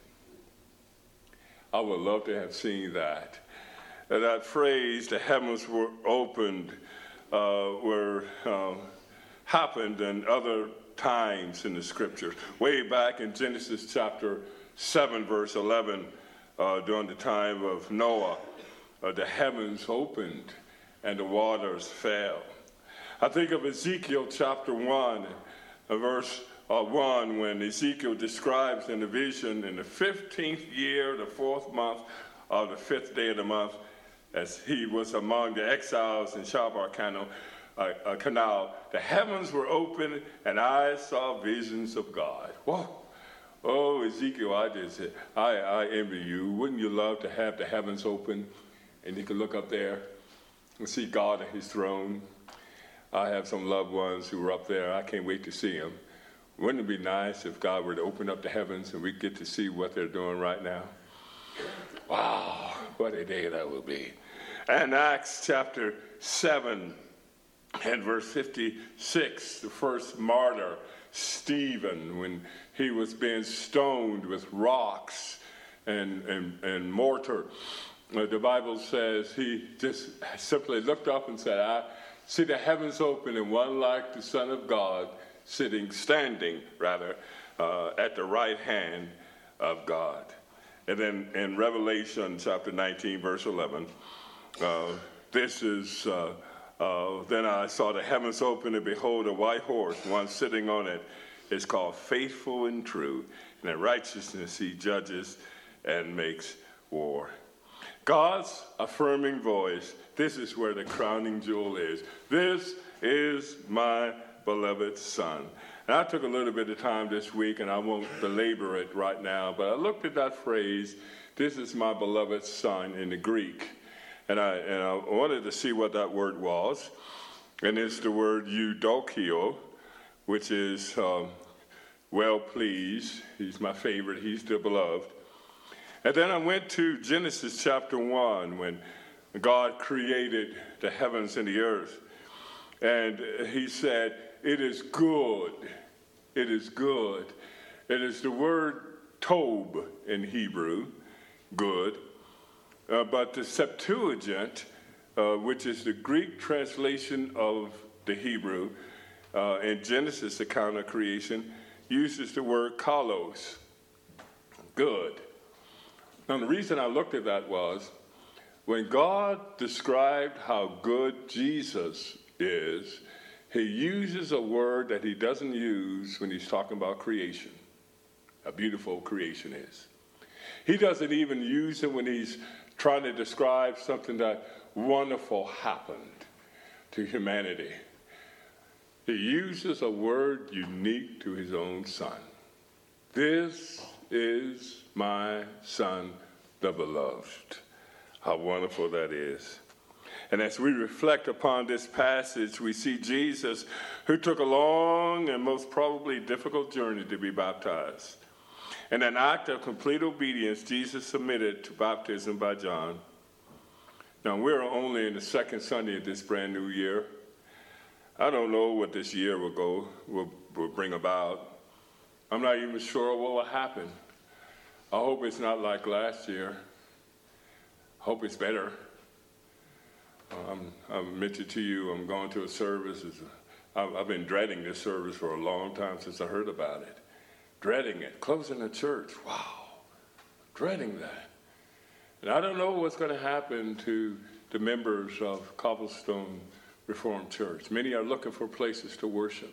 I would love to have seen that. And that phrase, the heavens were opened, uh, were uh, happened in other times in the scriptures. Way back in Genesis chapter seven, verse eleven, uh, during the time of Noah, uh, the heavens opened and the waters fell. I think of Ezekiel chapter one, uh, verse Uh, one, when Ezekiel describes in the vision in the fifteenth year, the fourth month of the fifth day of the month, as he was among the exiles in Shabar Canal, uh, uh, canal, the heavens were open and I saw visions of God. Whoa. Oh, Ezekiel, I just, I, I envy you. Wouldn't you love to have the heavens open and you could look up there and see God at his throne? I have some loved ones who are up there. I can't wait to see them. Wouldn't it be nice if God were to open up the heavens and we get to see what they're doing right now? Wow, what a day that will be. And Acts chapter seven and verse fifty-six, the first martyr, Stephen, when he was being stoned with rocks and, and, and mortar, uh, the Bible says he just simply looked up and said, I see the heavens open and one like the Son of God, sitting, standing, rather, uh, at the right hand of God. And then in Revelation chapter nineteen, verse eleven, uh, this is, uh, uh, then I saw the heavens open and behold a white horse, one sitting on it. It's called Faithful and True. And in righteousness he judges and makes war. God's affirming voice, this is where the crowning jewel is. This is my beloved Son. And I took a little bit of time this week, and I won't belabor it right now, but I looked at that phrase, this is my beloved Son, in the Greek. And I, and I wanted to see what that word was. And it's the word eudokio, which is um, well pleased. He's my favorite. He's the beloved. And then I went to Genesis chapter one, when God created the heavens and the earth. And he said, it is good. It is good. It is the word tob in Hebrew, good. Uh, but the Septuagint, uh, which is the Greek translation of the Hebrew, uh, in Genesis' account of creation, uses the word kalos, good. Now, the reason I looked at that was when God described how good Jesus is, he uses a word that he doesn't use when he's talking about creation, how beautiful creation is. He doesn't even use it when he's trying to describe something that wonderful happened to humanity. He uses a word unique to his own Son. This is my Son, the beloved. How wonderful that is. And as we reflect upon this passage, we see Jesus, who took a long and most probably difficult journey to be baptized. In an act of complete obedience, Jesus submitted to baptism by John. Now, we're only in the second Sunday of this brand new year. I don't know what this year will go, will, will bring about. I'm not even sure what will happen. I hope it's not like last year. I hope it's better. Um, I mentioned to you, I'm going to a service. I've, I've been dreading this service for a long time since I heard about it. Dreading it, closing the church. Wow, dreading that. And I don't know what's going to happen to the members of Cobblestone Reformed Church. Many are looking for places to worship.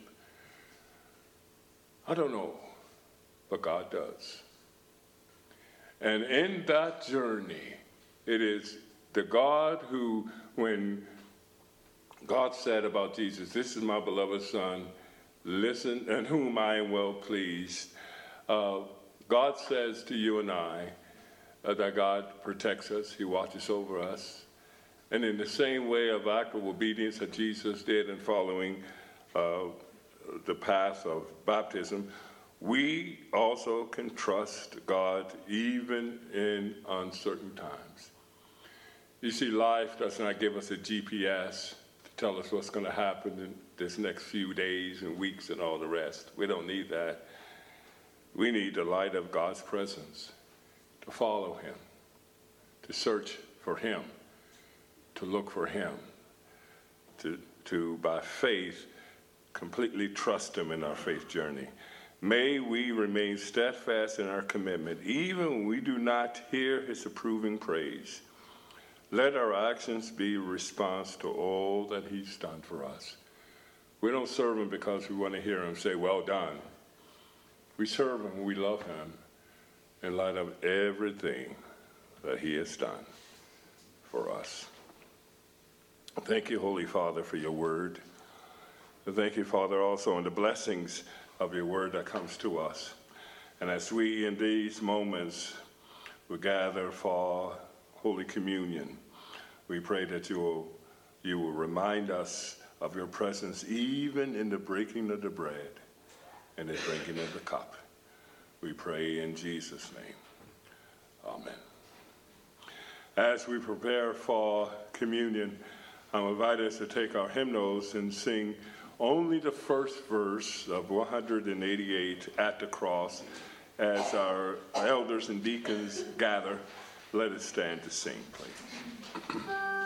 I don't know, but God does. And in that journey, it is the God who, when God said about Jesus, "This is my beloved Son, listen, and whom I am well pleased," uh, God says to you and I uh, that God protects us, he watches over us. And in the same way of act of obedience that Jesus did in following uh, the path of baptism, we also can trust God even in uncertain times. You see, life does not give us a G P S to tell us what's going to happen in this next few days and weeks and all the rest. We don't need that. We need the light of God's presence to follow him, to search for him, to look for him, to, to by faith, completely trust him in our faith journey. May we remain steadfast in our commitment, even when we do not hear his approving praise. Let our actions be a response to all that he's done for us. We don't serve him because we want to hear him say, "Well done." We serve him, we love him in light of everything that he has done for us. Thank you, Holy Father, for your word. And thank you, Father, also on the blessings of your word that comes to us. And as we in these moments will gather for Holy Communion, we pray that you will, you will remind us of your presence even in the breaking of the bread and the drinking of the cup. We pray in Jesus' name. Amen. As we prepare for communion, I'm invited to take our hymnals and sing only the first verse of one hundred eighty-eight, "At the Cross." As our elders and deacons gather, let us stand to sing, please.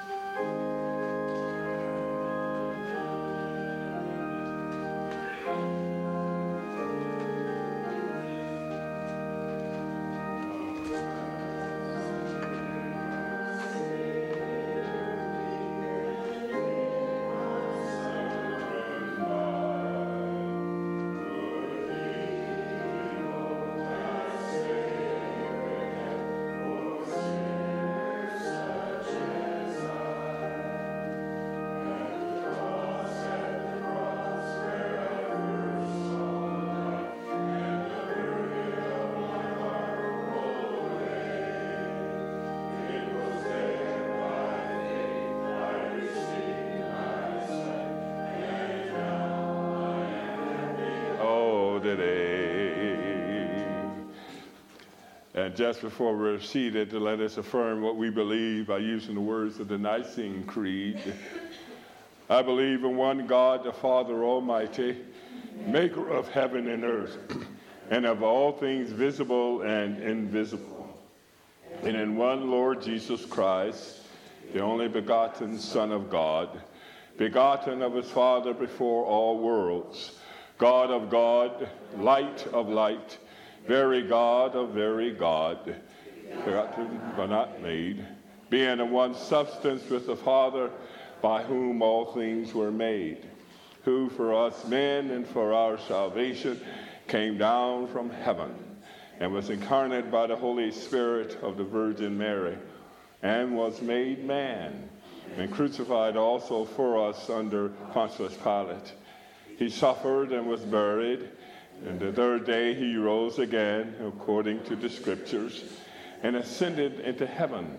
And just before we're seated, to let us affirm what we believe by using the words of the Nicene Creed. I believe in one God, the Father Almighty, maker of heaven and earth, and of all things visible and invisible, and in one Lord Jesus Christ, the only begotten Son of God, begotten of his Father before all worlds, God of God, light of light, very God of very God, begotten but not made, being in one substance with the Father, by whom all things were made, who for us men and for our salvation came down from heaven, and was incarnate by the Holy Spirit of the Virgin Mary, and was made man, and crucified also for us under Pontius Pilate. He suffered and was buried, and the third day he rose again, according to the Scriptures, and ascended into heaven,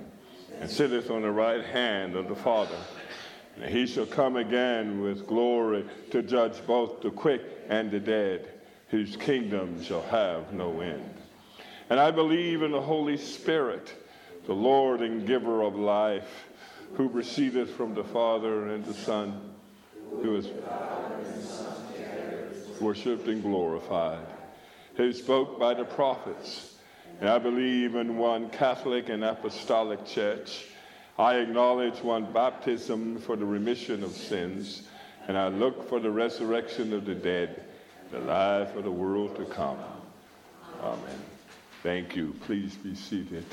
and sitteth on the right hand of the Father. And he shall come again with glory to judge both the quick and the dead, whose kingdom shall have no end. And I believe in the Holy Spirit, the Lord and giver of life, who proceedeth from the Father and the Son, who is worshipped and glorified, who spoke by the prophets. And I believe in one Catholic and Apostolic Church. I acknowledge one baptism for the remission of sins, and I look for the resurrection of the dead, the life of the world to come. Amen. Thank you. Please be seated.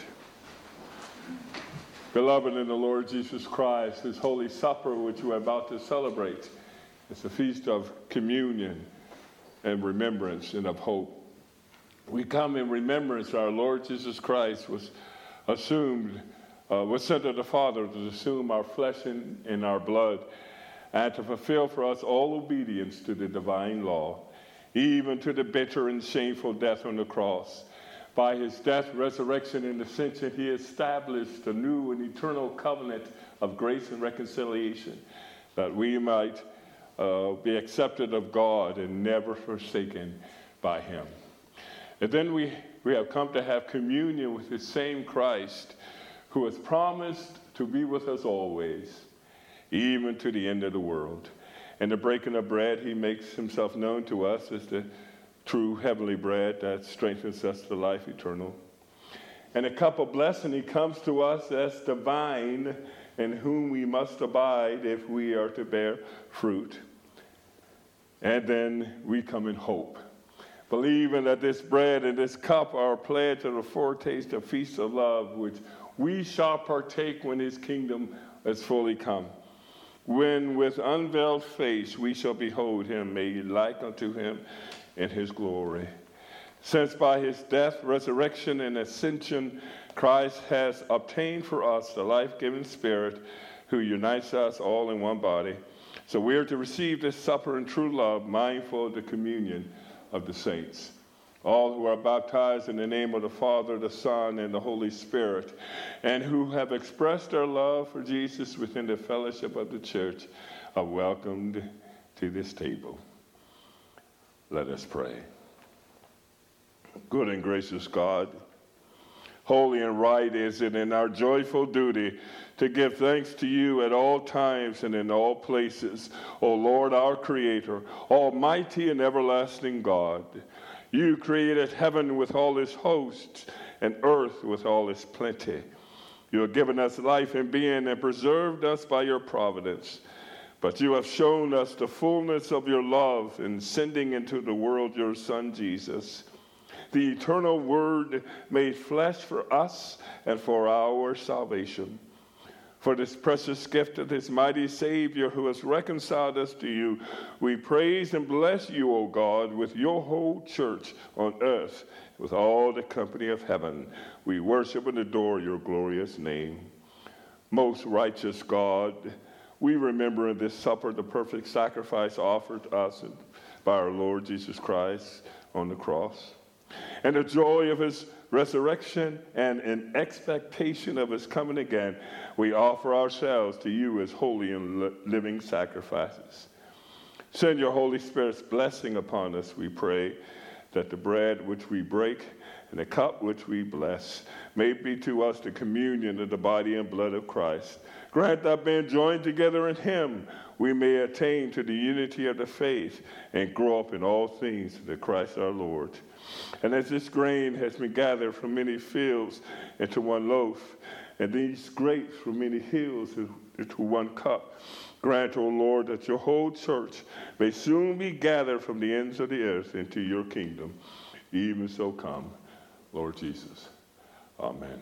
Beloved in the Lord Jesus Christ, this Holy Supper which we're about to celebrate is a feast of communion and remembrance and of hope. We come in remembrance our Lord Jesus Christ was assumed, uh, was sent of the Father to assume our flesh and, and our blood, and to fulfill for us all obedience to the divine law, even to the bitter and shameful death on the cross. By his death, resurrection, and ascension, he established a new and eternal covenant of grace and reconciliation, that we might uh, be accepted of God and never forsaken by him. And then we, we have come to have communion with the same Christ who has promised to be with us always, even to the end of the world. And the breaking of bread, he makes himself known to us as the true heavenly bread that strengthens us to life eternal. And a cup of blessing, he comes to us as the vine in whom we must abide if we are to bear fruit. And then we come in hope, believing that this bread and this cup are a pledge of a foretaste of feast of love, which we shall partake when his kingdom is fully come, when with unveiled face we shall behold him, made like unto him in his glory. Since by his death, resurrection, and ascension, Christ has obtained for us the life-giving Spirit who unites us all in one body. So we are to receive this supper in true love, mindful of the communion of the saints. All who are baptized in the name of the Father, the Son, and the Holy Spirit, and who have expressed their love for Jesus within the fellowship of the church, are welcomed to this table. Let us pray. Good and gracious God, holy and right is it in our joyful duty to give thanks to you at all times and in all places, O Lord, our Creator, almighty and everlasting God. You created heaven with all its hosts and earth with all its plenty. You have given us life and being and preserved us by your providence. But you have shown us the fullness of your love in sending into the world your Son, Jesus, the eternal Word made flesh for us and for our salvation. For this precious gift of this mighty Savior who has reconciled us to you, we praise and bless you, O God, with your whole church on earth, with all the company of heaven. We worship and adore your glorious name. Most righteous God, we remember in this supper the perfect sacrifice offered to us by our Lord Jesus Christ on the cross, and the joy of his resurrection, and in expectation of his coming again, we offer ourselves to you as holy and li- living sacrifices. Send your Holy Spirit's blessing upon us, we pray, that the bread which we break and the cup which we bless may be to us the communion of the body and blood of Christ. Grant that being joined together in him, we may attain to the unity of the faith and grow up in all things to Christ our Lord. And as this grain has been gathered from many fields into one loaf, and these grapes from many hills into one cup, grant, O Lord, that your whole church may soon be gathered from the ends of the earth into your kingdom. Even so come, Lord Jesus. Amen.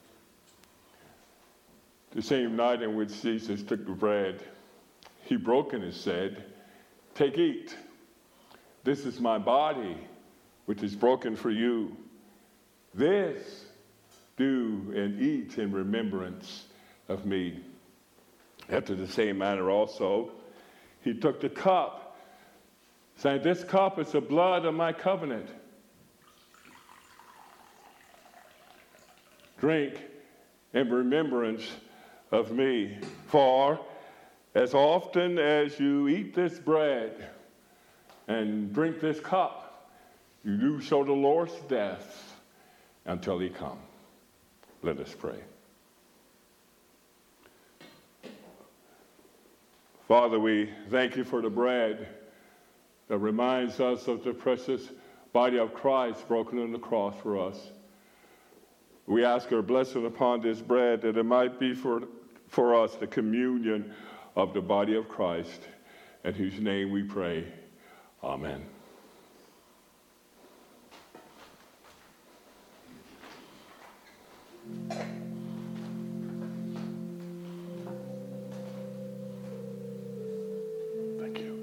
The same night in which Jesus took the bread, he broke it and said, "Take, eat. This is my body, which is broken for you. This do and eat in remembrance of me." After the same manner also, he took the cup, saying, "This cup is the blood of my covenant. Drink in remembrance of me. For as often as you eat this bread and drink this cup, you do show the Lord's death until he come. Let us pray. Father, we thank you for the bread that reminds us of the precious body of Christ broken on the cross for us. We ask your blessing upon this bread that it might be for, for us the communion of the body of Christ, in whose name we pray. Amen. Thank you.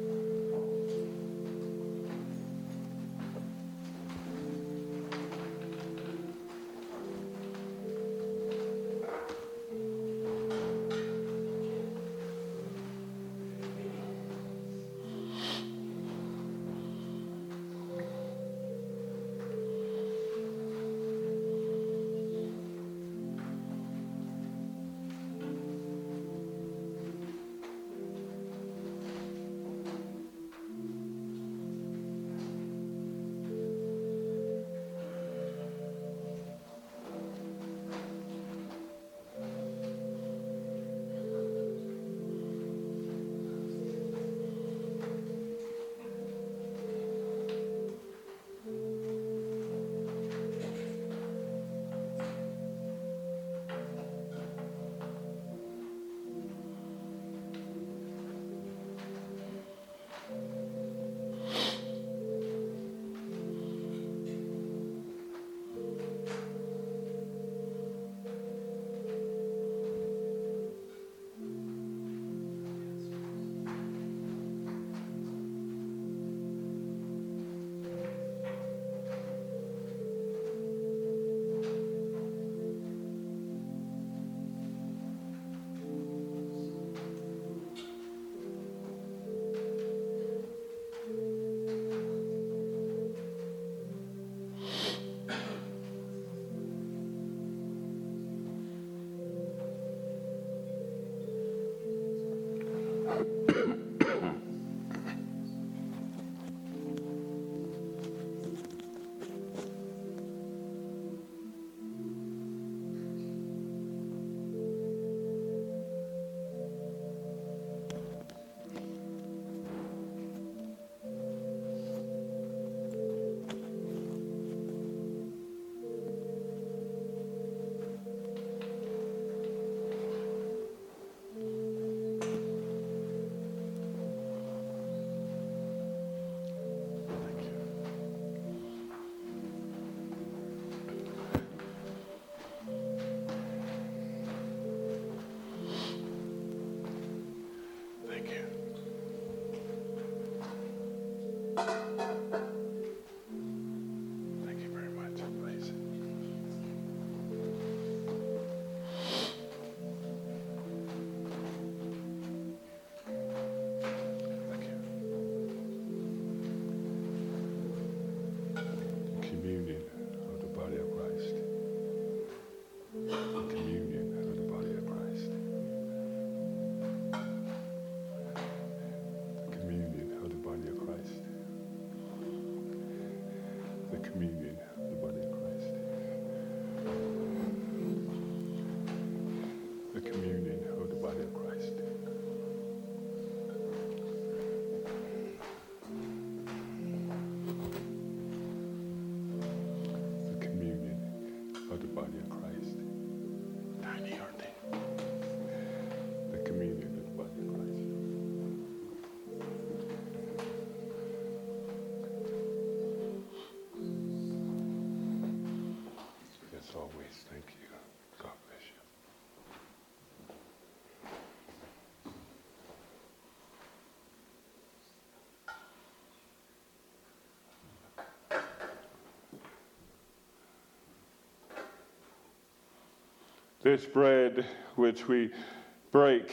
This bread which we break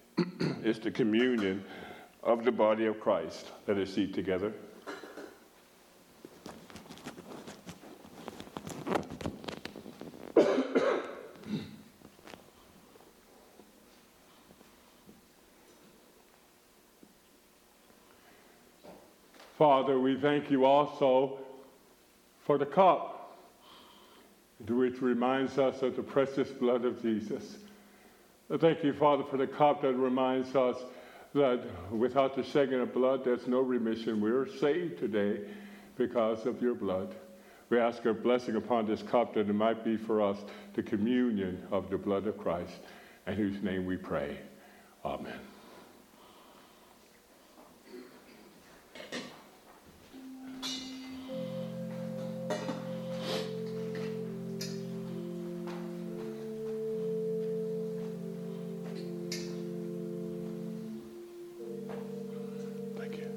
is the communion of the body of Christ. Let us eat together. Father, we thank you also for the cup, which reminds us of the precious blood of Jesus. I thank you, Father, for the cup that reminds us that without the shedding of blood, there's no remission. We are saved today because of your blood. We ask your blessing upon this cup that it might be for us the communion of the blood of Christ, in whose name we pray. Amen. Thank you.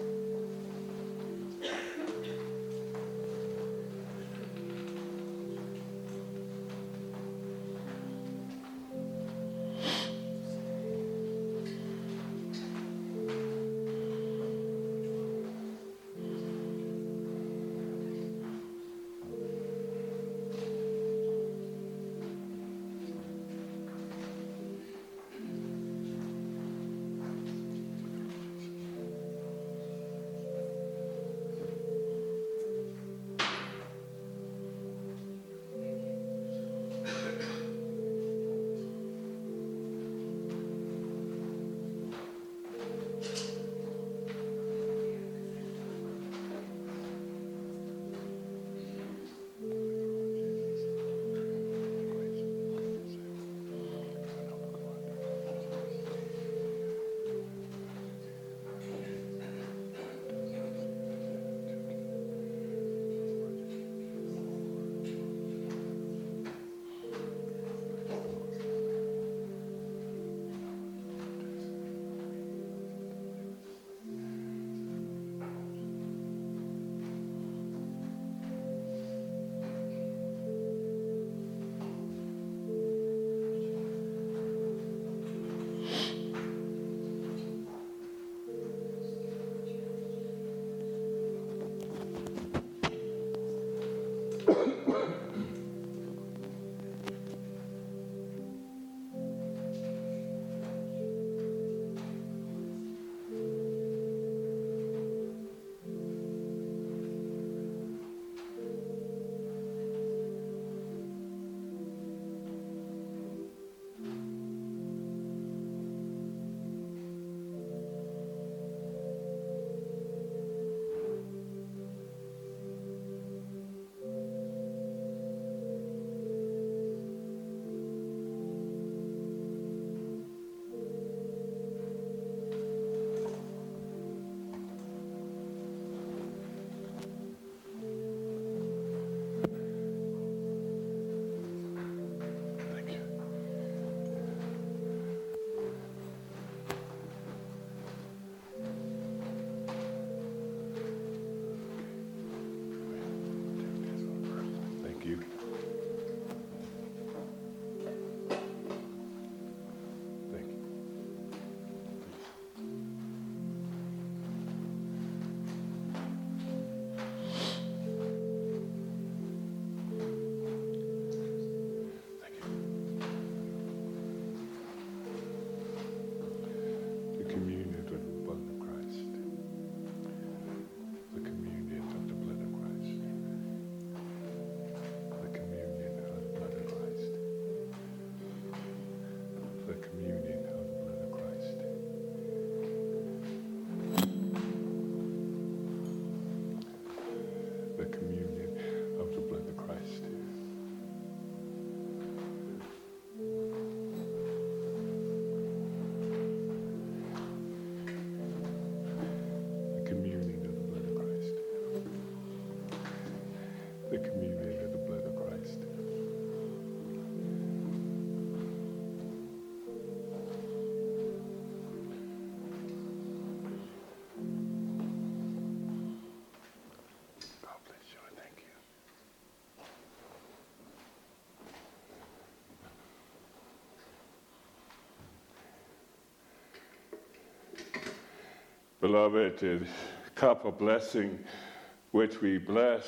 Beloved, the cup of blessing which we bless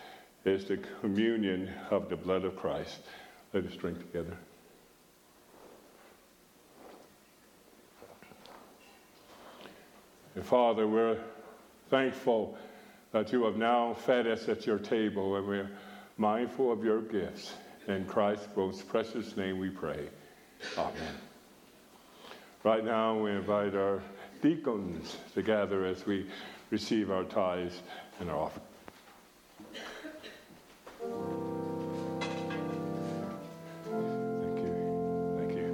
is the communion of the blood of Christ. Let us drink together. And Father, we're thankful that you have now fed us at your table, and we're mindful of your gifts. In Christ's most precious name we pray. Amen. Right now we invite our deacons to gather as we receive our tithes and our offering. Thank you. Thank you.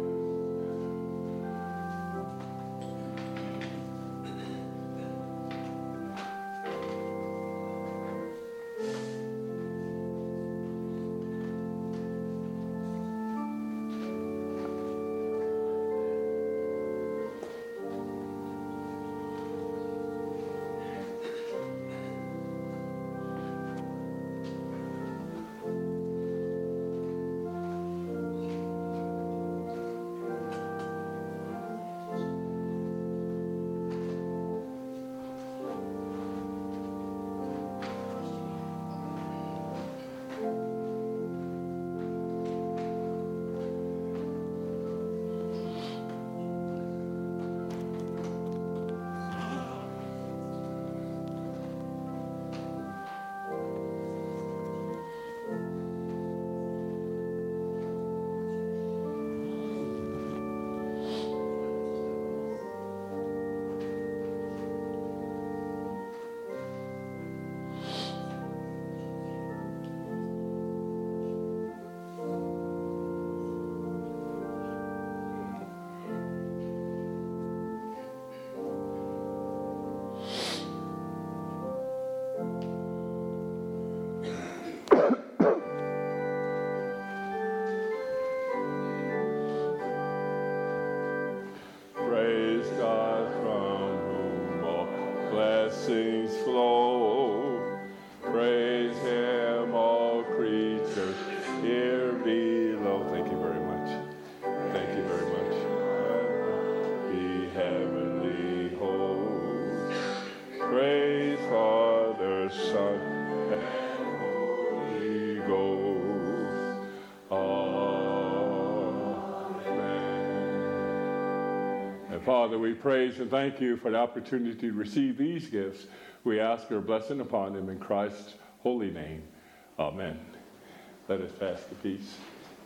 Praise God from whom all blessings flow. Praise him, all creatures here below. Thank you very much. Thank you very much. Be heavenly hosts. Praise Father, Son, and Holy Ghost. And Father, we praise and thank you for the opportunity to receive these gifts. We ask your blessing upon them in Christ's holy name. Amen. Let us pass the peace.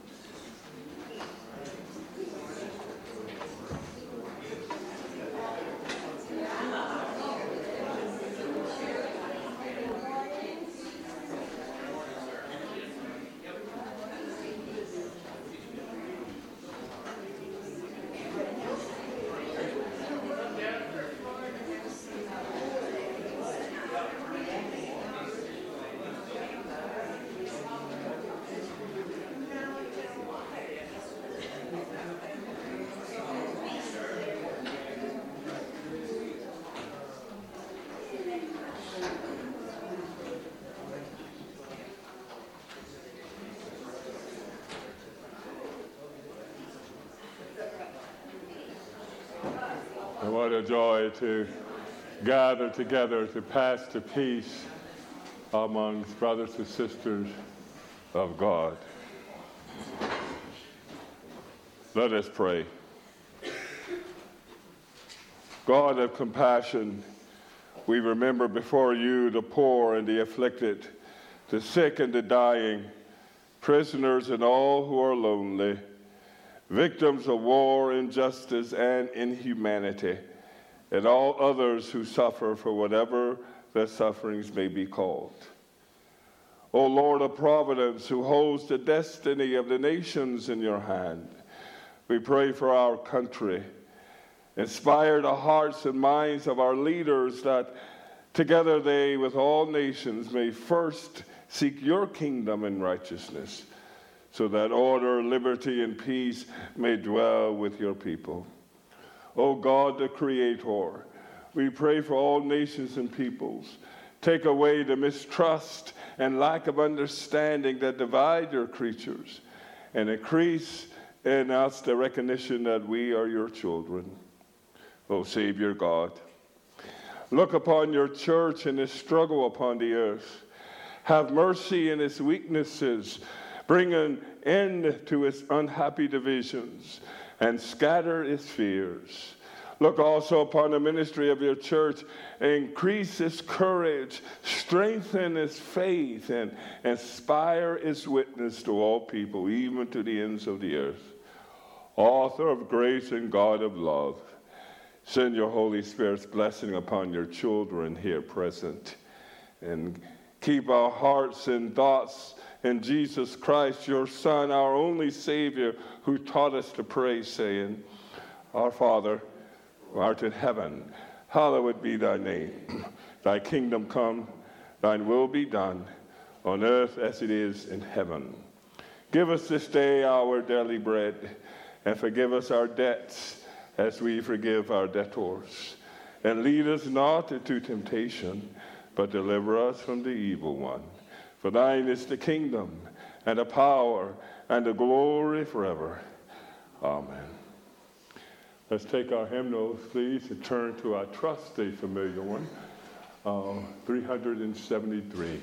And what a joy to gather together to pass the peace amongst brothers and sisters of God. Let us pray. God of compassion, we remember before you the poor and the afflicted, the sick and the dying, prisoners and all who are lonely, victims of war, injustice, and inhumanity, and all others who suffer for whatever their sufferings may be called. O Lord of providence, who holds the destiny of the nations in your hand, we pray for our country. Inspire the hearts and minds of our leaders that together they with all nations may first seek your kingdom and righteousness, so that order, liberty, and peace may dwell with your people. O God, the Creator, we pray for all nations and peoples. Take away the mistrust and lack of understanding that divide your creatures, and increase in us the recognition that we are your children. O Savior God, look upon your church in its struggle upon the earth. Have mercy in its weaknesses. Bring an end to its unhappy divisions and scatter its fears. Look also upon the ministry of your church. Increase its courage, strengthen its faith, and inspire its witness to all people, even to the ends of the earth. Author of grace and God of love, send your Holy Spirit's blessing upon your children here present. And keep our hearts and thoughts in Jesus Christ, your Son, our only Savior, who taught us to pray, saying, Our Father, who art in heaven, hallowed be thy name. Thy kingdom come, thine will be done, on earth as it is in heaven. Give us this day our daily bread, and forgive us our debts as we forgive our debtors. And lead us not into temptation, but deliver us from the evil one. For thine is the kingdom, and the power, and the glory forever. Amen. Let's take our hymnals, please, and turn to our trust, a familiar one, uh, three seventy-three.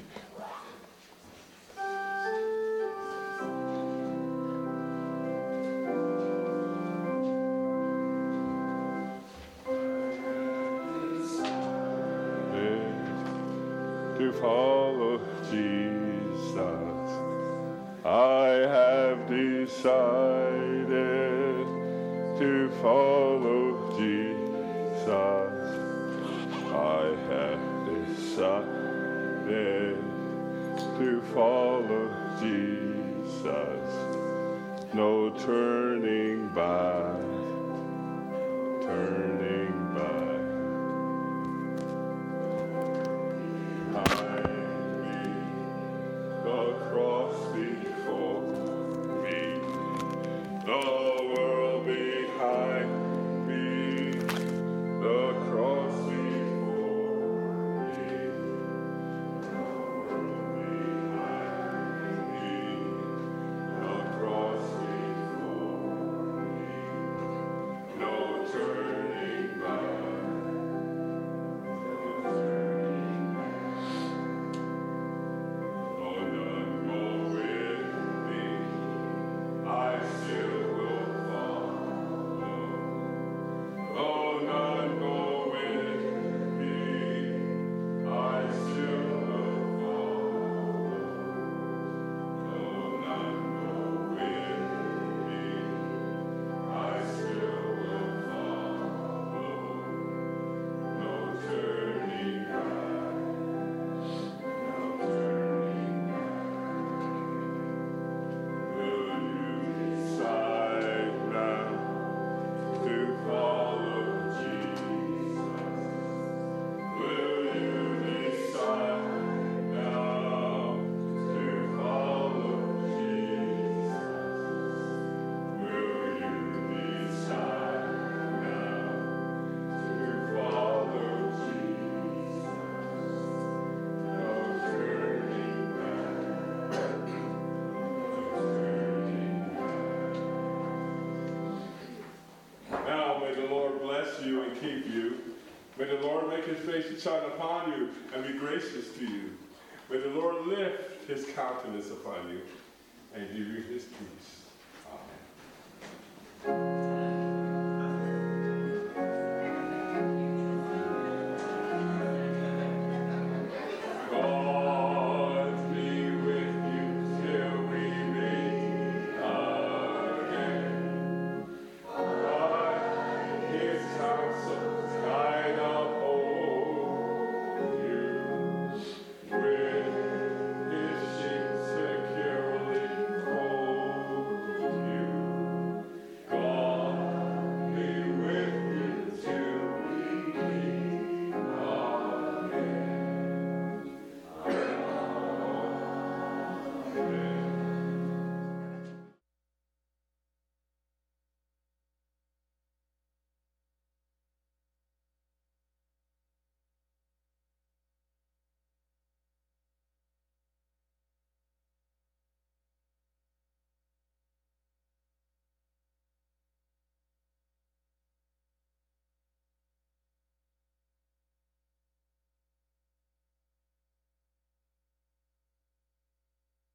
To follow Jesus, I have decided to follow Jesus. I have decided to follow Jesus. No turning back, turning back. You and keep you. May the Lord make his face to shine upon you and be gracious to you. May the Lord lift his countenance upon you and give you his peace.